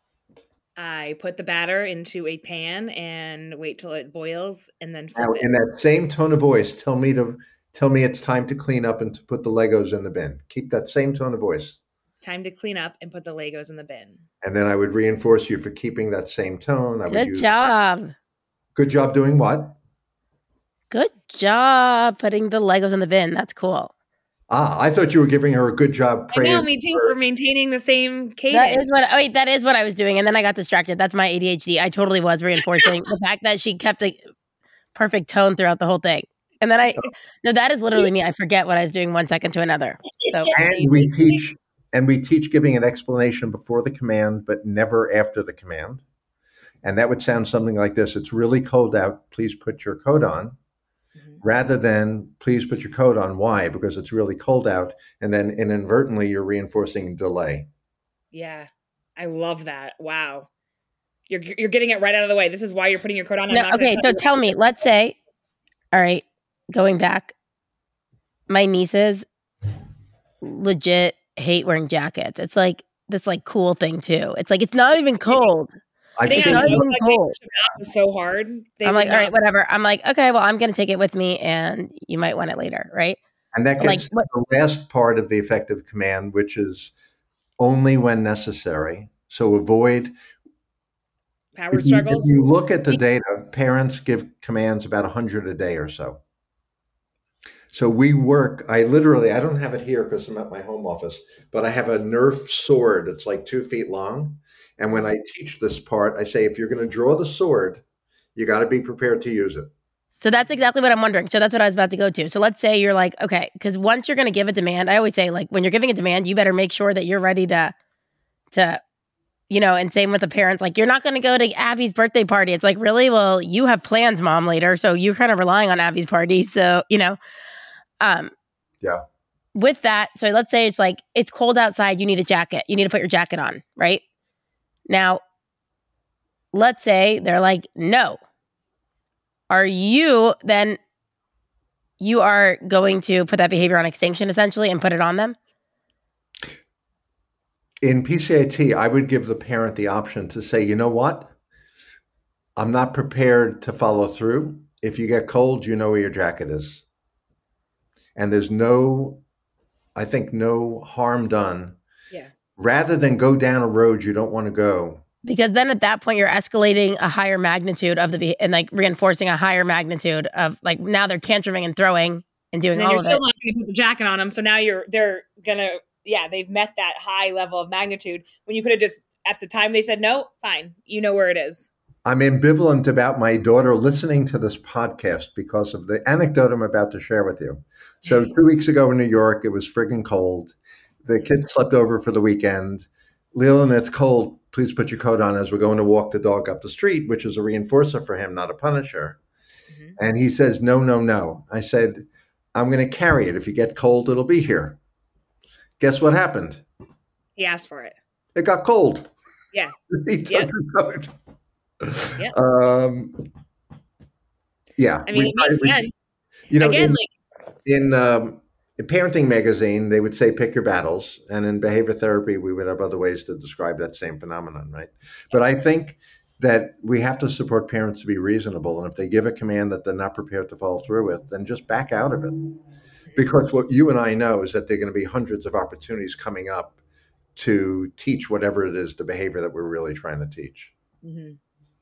I put the batter into a pan and wait till it boils and then flip it. In that same tone of voice, tell me it's time to clean up and to put the Legos in the bin. Keep that same tone of voice. It's time to clean up and put the Legos in the bin. And then I would reinforce you for keeping that same tone. Good job. Good job doing what? Good job putting the Legos in the bin. That's cool. I thought you were giving her a good job. I know, me too, for maintaining the same cadence. That is what I was doing. And then I got distracted. That's my ADHD. I totally was reinforcing the fact that she kept a perfect tone throughout the whole thing. And then no, that is literally me. I forget what I was doing 1 second to another. So and we teach giving an explanation before the command, but never after the command. And that would sound something like this. It's really cold out. Please put your coat on. Rather than please put your coat on. Why? Because it's really cold out. And then inadvertently you're reinforcing delay. Yeah. I love that. Wow. You're getting it right out of the way. This is why you're putting your coat on. No, okay. So tell me, let's say, all right, going back, my nieces legit hate wearing jackets. It's like this cool thing too. It's like, it's not even cold. It's not even cold. It's so hard. I'm like, all right, whatever. I'm like, okay, well, I'm going to take it with me and you might want it later. Right. And that gets to the last part of the effective command, which is only when necessary. So avoid power struggles. If you look at the data, parents give commands about 100 a day or so. So we work, I don't have it here because I'm at my home office, but I have a Nerf sword. It's like 2 feet long. And when I teach this part, I say, if you're going to draw the sword, you got to be prepared to use it. So that's exactly what I'm wondering. So that's what I was about to go to. So let's say you're like, okay, because once you're going to give a demand, I always say, when you're giving a demand, you better make sure that you're ready to, and same with the parents, you're not going to go to Abby's birthday party. It's like, really? Well, you have plans, Mom, later. So you're kind of relying on Abby's party. So, yeah. With that, so let's say it's it's cold outside. You need a jacket. You need to put your jacket on, right? Now, let's say they're like, no. are going to put that behavior on extinction essentially and put it on them? In PCIT, I would give the parent the option to say, you know what? I'm not prepared to follow through. If you get cold, you know where your jacket is. And there's no harm done. Yeah. Rather than go down a road you don't want to go. Because then at that point, you're escalating a higher magnitude of and like reinforcing a higher magnitude of like now they're tantruming and throwing and doing And then all you're of still it. not going to put the jacket on them. So now they're going to, they've met that high level of magnitude when you could have just, at the time they said, no, fine. You know where it is. I'm ambivalent about my daughter listening to this podcast because of the anecdote I'm about to share with you. So 2 weeks ago in New York, it was friggin' cold. The kids slept over for the weekend. Leland, it's cold. Please put your coat on as we're going to walk the dog up the street, which is a reinforcer for him, not a punisher. Mm-hmm. And he says, no, no, no. I said, I'm going to carry it. If you get cold, it'll be here. Guess what happened? He asked for it. It got cold. Yeah. He took the coat. Yeah. Yeah. I mean, it makes sense. You know, again, in Parenting Magazine, they would say, pick your battles. And in behavior therapy, we would have other ways to describe that same phenomenon, right? But I think that we have to support parents to be reasonable. And if they give a command that they're not prepared to follow through with, then just back out of it. Because what you and I know is that there are going to be hundreds of opportunities coming up to teach whatever it is, the behavior that we're really trying to teach. Mm-hmm.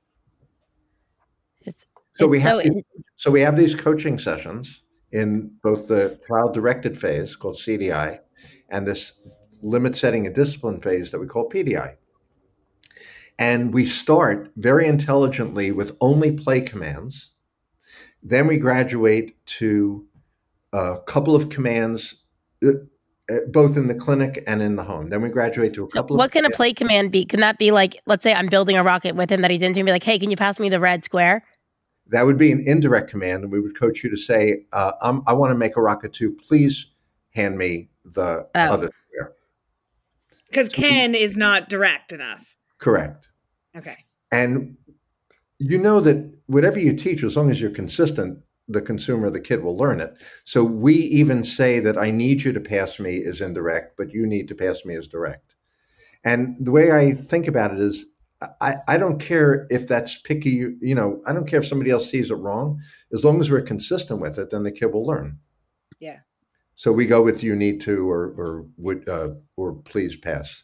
So we have these coaching sessions in both the child-directed phase called CDI and this limit setting and discipline phase that we call PDI. And we start very intelligently with only play commands. Then we graduate to a couple of commands, both in the clinic and in the home. Then we graduate to a couple of... What can a play command be? Can that be like, let's say I'm building a rocket with him that he's into and be like, hey, can you pass me the red square? That would be an indirect command, and we would coach you to say, I want to make a rocket too. Please hand me the other square. Because Ken is not direct enough. Correct. Okay. And you know that whatever you teach, as long as you're consistent, the consumer, the kid will learn it. So we even say that I need you to pass me is indirect, but you need to pass me as direct. And the way I think about it is, I don't care if that's picky, I don't care if somebody else sees it wrong. As long as we're consistent with it, then the kid will learn. Yeah. So we go with you need to or would or please pass.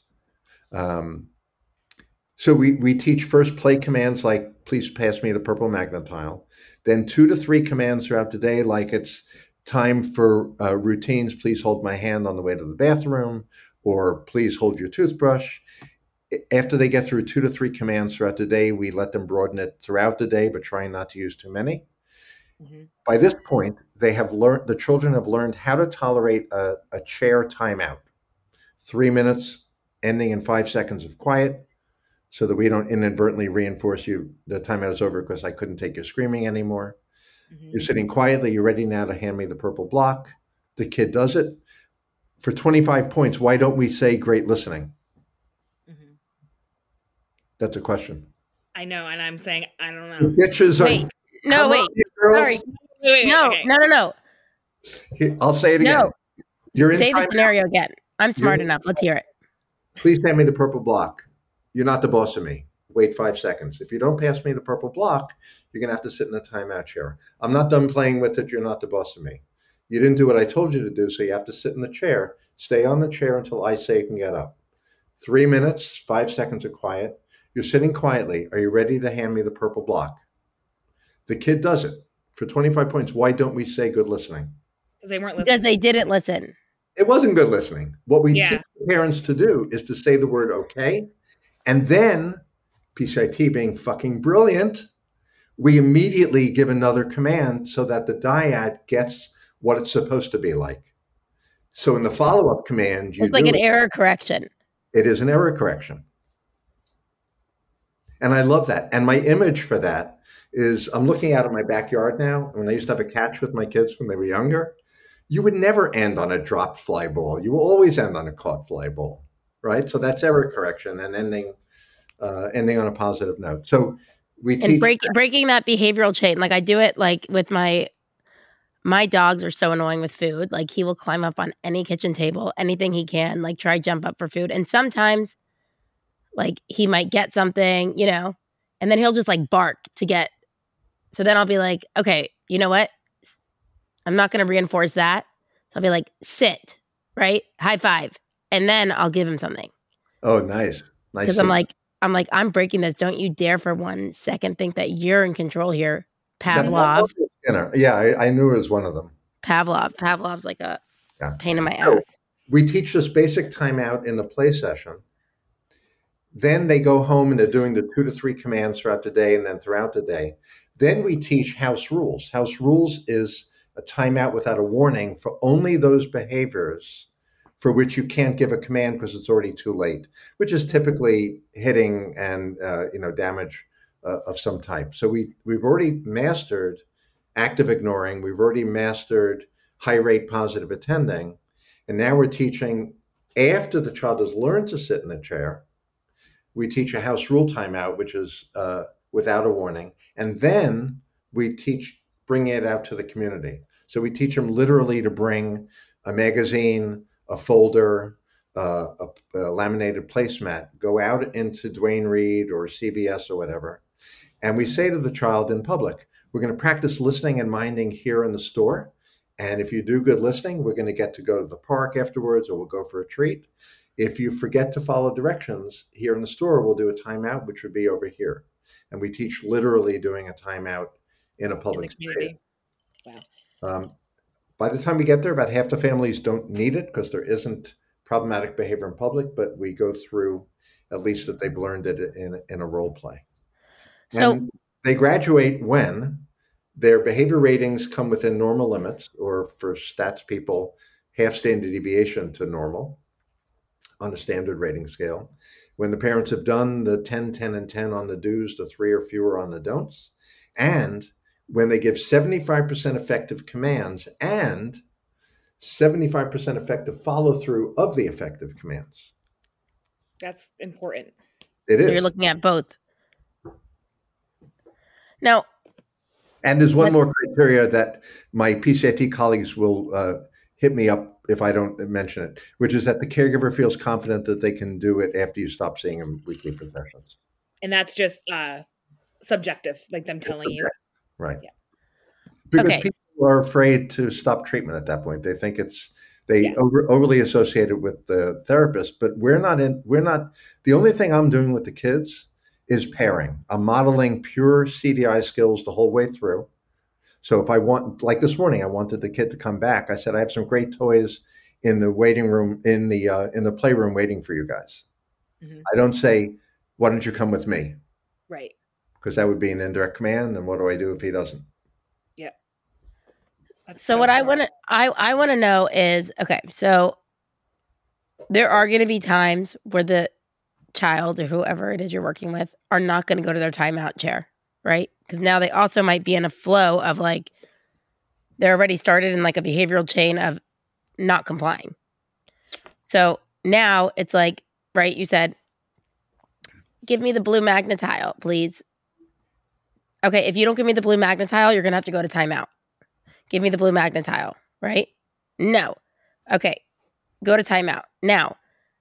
So we teach first play commands like please pass me the purple magnet tile, then 2 to 3 commands throughout the day like it's time for routines. Please hold my hand on the way to the bathroom, or please hold your toothbrush. After they get through 2 to 3 commands throughout the day, we let them broaden it throughout the day, but trying not to use too many. Mm-hmm. By this point, the children have learned how to tolerate a chair timeout. 3 minutes, ending in 5 seconds of quiet, so that we don't inadvertently reinforce you. The timeout is over because I couldn't take your screaming anymore. Mm-hmm. You're sitting quietly. You're ready now to hand me the purple block. The kid does it. For 25 points, why don't we say great listening? That's a question. I know, and I'm saying I don't know. Bitches are. Wait, no, wait. Sorry. Wait, no, okay. no. Here, I'll say it again. No. You're in say the time scenario out. again. I'm smart enough. Let's hear it. Please hand me the purple block. You're not the boss of me. Wait 5 seconds. If you don't pass me the purple block, you're going to have to sit in the timeout chair. I'm not done playing with it. You're not the boss of me. You didn't do what I told you to do, so you have to sit in the chair. Stay on the chair until I say you can get up. 3 minutes, 5 seconds of quiet. You're sitting quietly. Are you ready to hand me the purple block? The kid does it. For 25 points, why don't we say good listening? Because they weren't listening. Because they didn't listen. It wasn't good listening. What we teach parents to do is to say the word okay. And then, PCIT being fucking brilliant, we immediately give another command so that the dyad gets what it's supposed to be like. So in the follow-up command, it's like an error correction. It is an error correction. And I love that. And my image for that is I'm looking out of my backyard now. When I used to have a catch with my kids when they were younger, you would never end on a dropped fly ball. You will always end on a caught fly ball, right? So that's error correction and ending on a positive note. So we And teach. breaking that behavioral chain. Like I do it like with my dogs are so annoying with food. Like he will climb up on any kitchen table, anything he can, like try jump up for food. And sometimes like he might get something, and then he'll just like bark to get. So then I'll be like, okay, you know what? I'm not going to reinforce that. So I'll be like, sit, right? High five. And then I'll give him something. Oh, nice. Because I'm breaking this. Don't you dare for 1 second think that you're in control here. Pavlov. Yeah, I knew it was one of them. Pavlov's like a pain in my ass. We teach this basic timeout in the play session. Then they go home and they're doing the 2 to 3 commands throughout the day and then throughout the day. Then we teach house rules. House rules is a timeout without a warning for only those behaviors for which you can't give a command because it's already too late, which is typically hitting and damage of some type. So we've already mastered active ignoring. We've already mastered high rate positive attending. And now we're teaching, after the child has learned to sit in the chair, we teach a house rule timeout, which is without a warning. And then we teach bringing it out to the community. So we teach them literally to bring a magazine, a folder, a laminated placemat, go out into Duane Reade or CVS or whatever. And we say to the child in public, we're going to practice listening and minding here in the store. And if you do good listening, we're going to get to go to the park afterwards, or we'll go for a treat. If you forget to follow directions here in the store, we'll do a timeout, which would be over here. And we teach literally doing a timeout in a public community. Wow. By the time we get there, about half the families don't need it because there isn't problematic behavior in public, but we go through at least that they've learned it in a role play. So and they graduate when their behavior ratings come within normal limits, or for stats people, half standard deviation to normal on a standard rating scale. When the parents have done the 10, 10, and 10 on the do's, the 3 or fewer on the don'ts, and when they give 75% effective commands and 75% effective follow through of the effective commands. That's important. It is. You're looking at both. Now, and there's one more criteria that my PCIT colleagues will hit me up if I don't mention it, which is that the caregiver feels confident that they can do it after you stop seeing them weekly for sessions. And that's just subjective, like them telling you. Right. Yeah. Because people are afraid to stop treatment at that point. They think it's overly associated with the therapist, but we're not. The only thing I'm doing with the kids is pairing. I'm modeling pure CDI skills the whole way through. So if I want, like this morning, I wanted the kid to come back. I said, I have some great toys in the waiting room, in the playroom waiting for you guys. Mm-hmm. I don't say, why don't you come with me? Right. Because that would be an indirect command. And what do I do if he doesn't? Yeah. So what I want to know is, okay, so there are going to be times where the child or whoever it is you're working with are not going to go to their timeout chair, right? Because now they also might be in a flow of like, they're already started in like a behavioral chain of not complying. So now it's like, right, you said, give me the blue magnetile, please. Okay, if you don't give me the blue magnetile, you're going to have to go to timeout. Give me the blue magnetile, right? No. Okay, go to timeout. Now,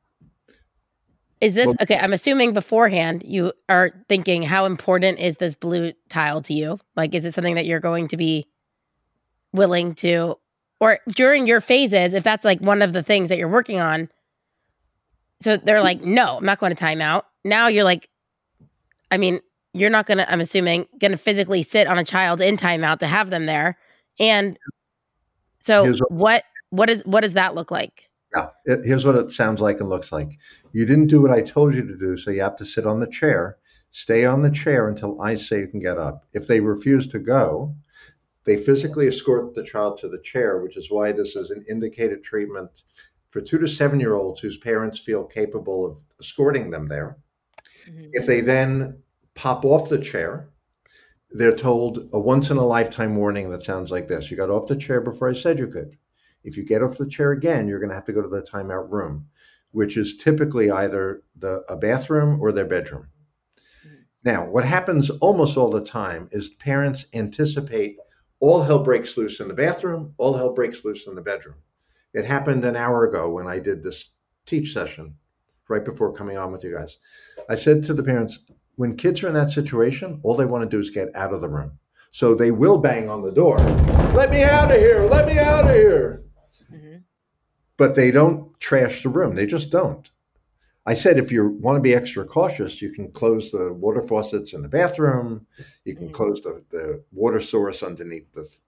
is this, okay, I'm assuming beforehand you are thinking, how important is this blue tile to you? Like, is it something that you're going to be willing to, or during your phases, if that's like one of the things that you're working on, so they're like, no, I'm not going to timeout. Now you're like, I mean, you're not going to, I'm assuming, going to physically sit on a child in timeout to have them there. And so what does that look like? Yeah, here's what it sounds like and looks like. You didn't do what I told you to do, so you have to sit on the chair. Stay on the chair until I say you can get up. If they refuse to go, they physically escort the child to the chair, which is why this is an indicated treatment for 2 to 7-year-olds whose parents feel capable of escorting them there. Mm-hmm. If they then pop off the chair, they're told a once-in-a-lifetime warning that sounds like this. You got off the chair before I said you could. If you get off the chair again, you're going to have to go to the timeout room, which is typically either a bathroom or their bedroom. Mm-hmm. Now, what happens almost all the time is parents anticipate all hell breaks loose in the bathroom, all hell breaks loose in the bedroom. It happened an hour ago when I did this teach session right before coming on with you guys. I said to the parents, when kids are in that situation, all they want to do is get out of the room. So they will bang on the door. Let me out of here. Let me out of here. Mm-hmm. But they don't trash the room. They just don't. I said, if you want to be extra cautious, you can close the water faucets in the bathroom. You can close the water source underneath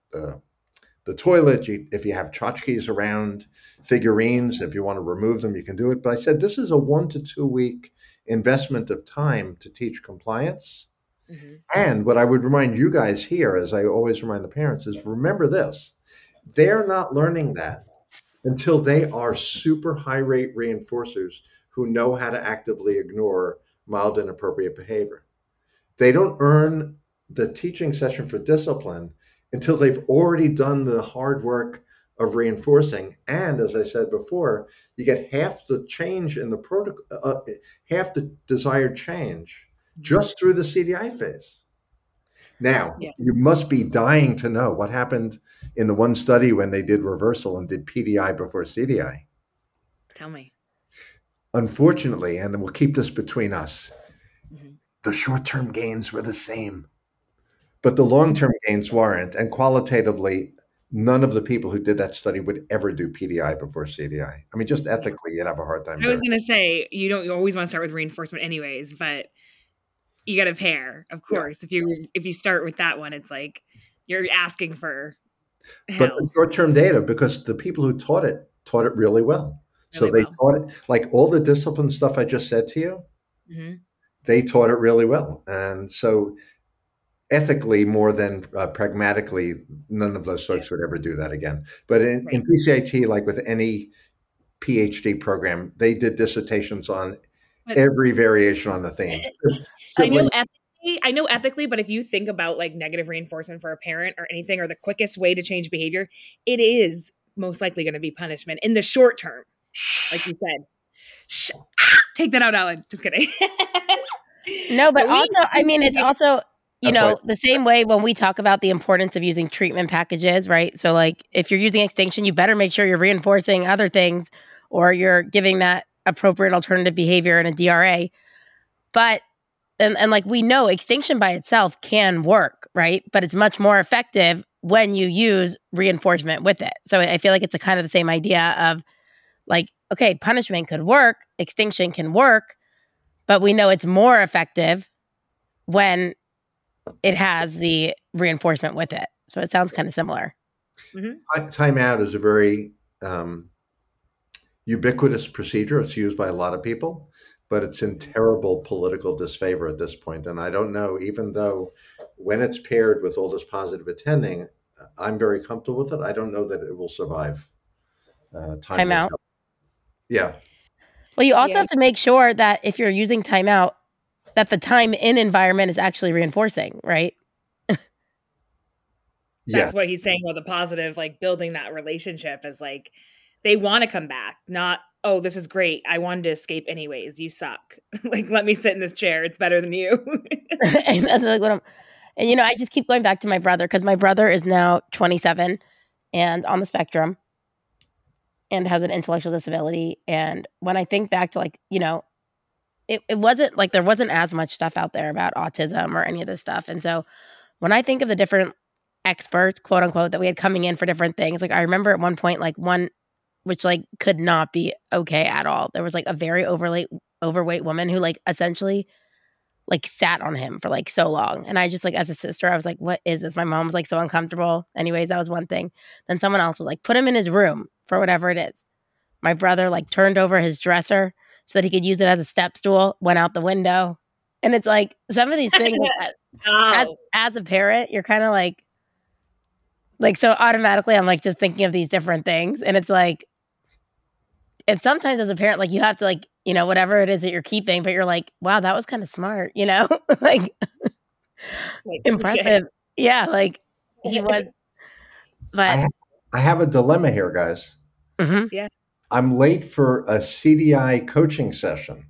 the toilet. If you have tchotchkes around, figurines, if you want to remove them, you can do it. But I said, this is a 1 to 2 week investment of time to teach compliance. Mm-hmm. And what I would remind you guys here, as I always remind the parents, is remember this. They're not learning that until they are super high rate reinforcers who know how to actively ignore mild inappropriate behavior. They don't earn the teaching session for discipline until they've already done the hard work of reinforcing. And as I said before, you get half the change in the protocol, half the desired change just through the CDI phase. Now, you must be dying to know what happened in the one study when they did reversal and did PDI before CDI. Tell me. Unfortunately, and we'll keep this between us, the short-term gains were the same, but the long-term gains weren't. And qualitatively, none of the people who did that study would ever do PDI before CDI. I mean, just ethically, you'd have a hard time. I was going to say, you always want to start with reinforcement anyways, but you got to pair, of course. Yeah. If you start with that one, it's like you're asking for help. But the short-term data, because the people who taught it really well. So they taught it, like all the discipline stuff I just said to you, they taught it really well. And so ethically, more than pragmatically, none of those folks would ever do that again. But in PCIT, like with any PhD program, they did dissertations on every variation on the theme. I know ethically, but if you think about like negative reinforcement for a parent or anything, or the quickest way to change behavior, it is most likely going to be punishment in the short term. Like you said, take that out, Alan. Just kidding. No, but also, I mean, it's also, the same way when we talk about the importance of using treatment packages, right? So like if you're using extinction, you better make sure you're reinforcing other things or you're giving that appropriate alternative behavior in a DRA. But, and like we know extinction by itself can work, right? But it's much more effective when you use reinforcement with it. So I feel like it's a kind of the same idea of like, okay, punishment could work, extinction can work, but we know it's more effective when it has the reinforcement with it. So it sounds kind of similar. Timeout is a very ubiquitous procedure. It's used by a lot of people, but it's in terrible political disfavor at this point. And I don't know, even though when it's paired with all this positive attending, I'm very comfortable with it. I don't know that it will survive timeout. Yeah. Well, you also have to make sure that if you're using timeout, that the time in environment is actually reinforcing, right? That's what he's saying about the positive, like building that relationship is like, they want to come back, not, oh, this is great. I wanted to escape anyways. You suck. Like, let me sit in this chair. It's better than you. And that's like what and I just keep going back to my brother because my brother is now 27 and on the spectrum and has an intellectual disability. And when I think back to like, it wasn't like there wasn't as much stuff out there about autism or any of this stuff. And so when I think of the different experts, quote unquote, that we had coming in for different things, like I remember at one point, like one, which like could not be okay at all. There was like a very overweight woman who like essentially like sat on him for like so long. And I just like, as a sister, I was like, what is this? My mom was like so uncomfortable. Anyways, that was one thing. Then someone else was like, put him in his room for whatever it is. My brother like turned over his dresser so that he could use it as a step stool, went out the window. And it's like some of these things as a parent, you're kind of like, so automatically I'm like just thinking of these different things. And it's like, and sometimes as a parent, like you have to like, whatever it is that you're keeping, but you're like, wow, that was kind of smart, like impressive. Shit. Yeah. Like he was, but I have a dilemma here, guys. Yeah. I'm late for a CDI coaching session.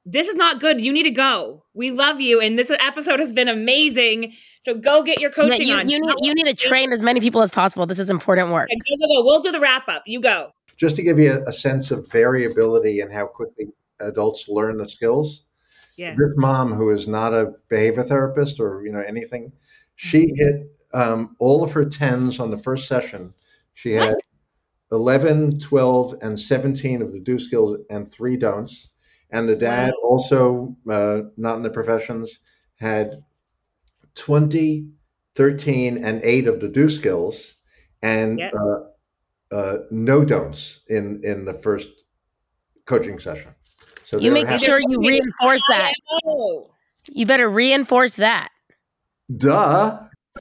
this is not good. You need to go. We love you. And this episode has been amazing. So go get your coaching on. You need to train as many people as possible. This is important work. Go. We'll do the wrap up. You go. Just to give you a sense of variability and how quickly adults learn the skills. Yeah. This mom, who is not a behavior therapist or anything, she hit all of her 10s on the first session. She had 11, 12, and 17 of the do skills and 3 don'ts. And the dad, also not in the professions, had 20, 13, and 8 of the do skills and no don'ts in the first coaching session. So you make sure you reinforce that. You better reinforce that. Duh.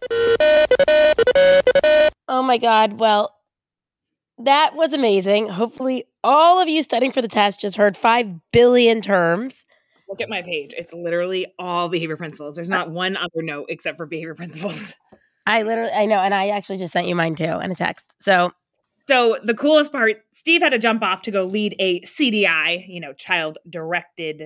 Oh my God. Well, that was amazing. Hopefully all of you studying for the test just heard 5 billion terms. Look at my page. It's literally all behavior principles. There's not one other note except for behavior principles. I know. And I actually just sent you mine too in a text. So the coolest part, Steve had to jump off to go lead a CDI, child-directed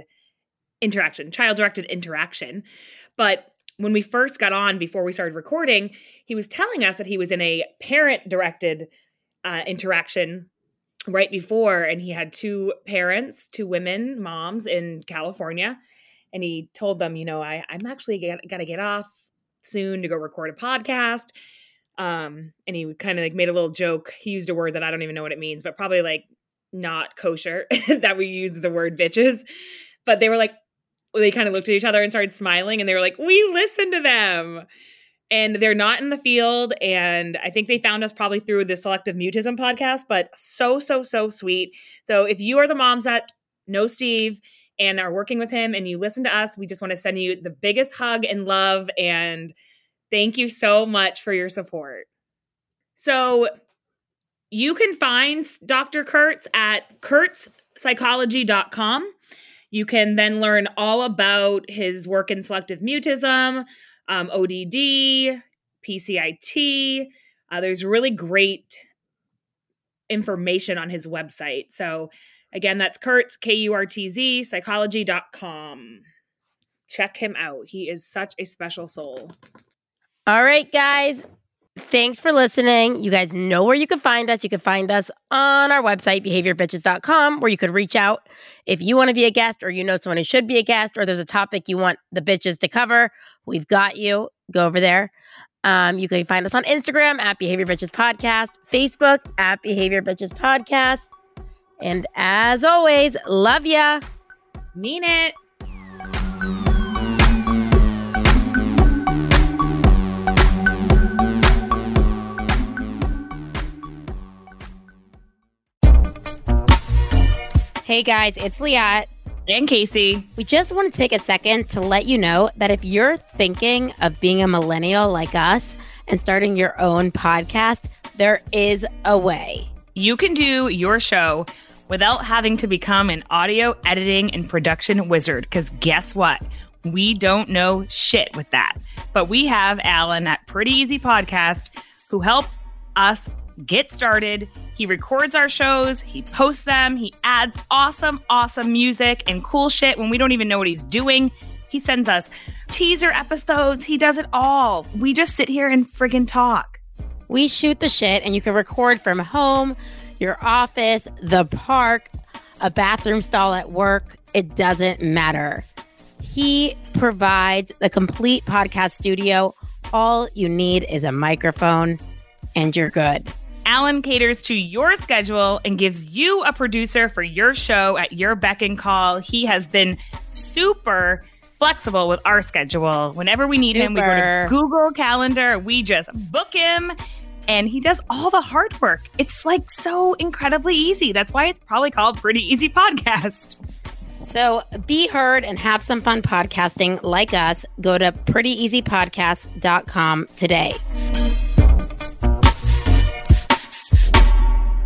interaction. But when we first got on, before we started recording, he was telling us that he was in a parent-directed interaction right before, and he had 2 parents, 2 women, moms in California, and he told them, I'm actually got to get off soon to go record a podcast. And he kind of made a little joke. He used a word that I don't even know what it means, but probably not kosher that we use the word bitches. But they were they kind of looked at each other and started smiling, and they were like, we listened to them. And they're not in the field. And I think they found us probably through the Selective Mutism podcast, but so sweet. So if you are the moms that know Steve and are working with him and you listen to us, we just want to send you the biggest hug and love. And thank you so much for your support. So you can find Dr. Kurtz at kurtzpsychology.com. You can then learn all about his work in selective mutism, ODD, PCIT. There's really great information on his website. So again, that's Kurtz, Kurtz, psychology.com. Check him out. He is such a special soul. All right, guys. Thanks for listening. You guys know where you can find us. You can find us on our website, behaviorbitches.com, where you could reach out if you want to be a guest or you know someone who should be a guest or there's a topic you want the bitches to cover. We've got you. Go over there. You can find us on Instagram at Behavior Bitches Podcast, Facebook at Behavior Bitches Podcast. And as always, love ya. Mean it. Hey guys, it's Liat. And Casey. We just want to take a second to let you know that if you're thinking of being a millennial like us and starting your own podcast, there is a way. You can do your show without having to become an audio editing and production wizard, because guess what? We don't know shit with that. But we have Alan at Pretty Easy Podcast who helped us get started. He records our shows, he posts them, he adds awesome music and cool shit when we don't even know what he's doing. He sends us teaser episodes, he does it all. We just sit here and friggin' talk. We shoot the shit and you can record from home, your office, the park, a bathroom stall at work. It doesn't matter. He provides the complete podcast studio. All you need is a microphone and you're good. Alan caters to your schedule and gives you a producer for your show at your beck and call. He has been super flexible with our schedule. Whenever we need him, we go to Google Calendar. We just book him and he does all the hard work. It's so incredibly easy. That's why it's probably called Pretty Easy Podcast. So be heard and have some fun podcasting like us. Go to prettyeasypodcast.com today.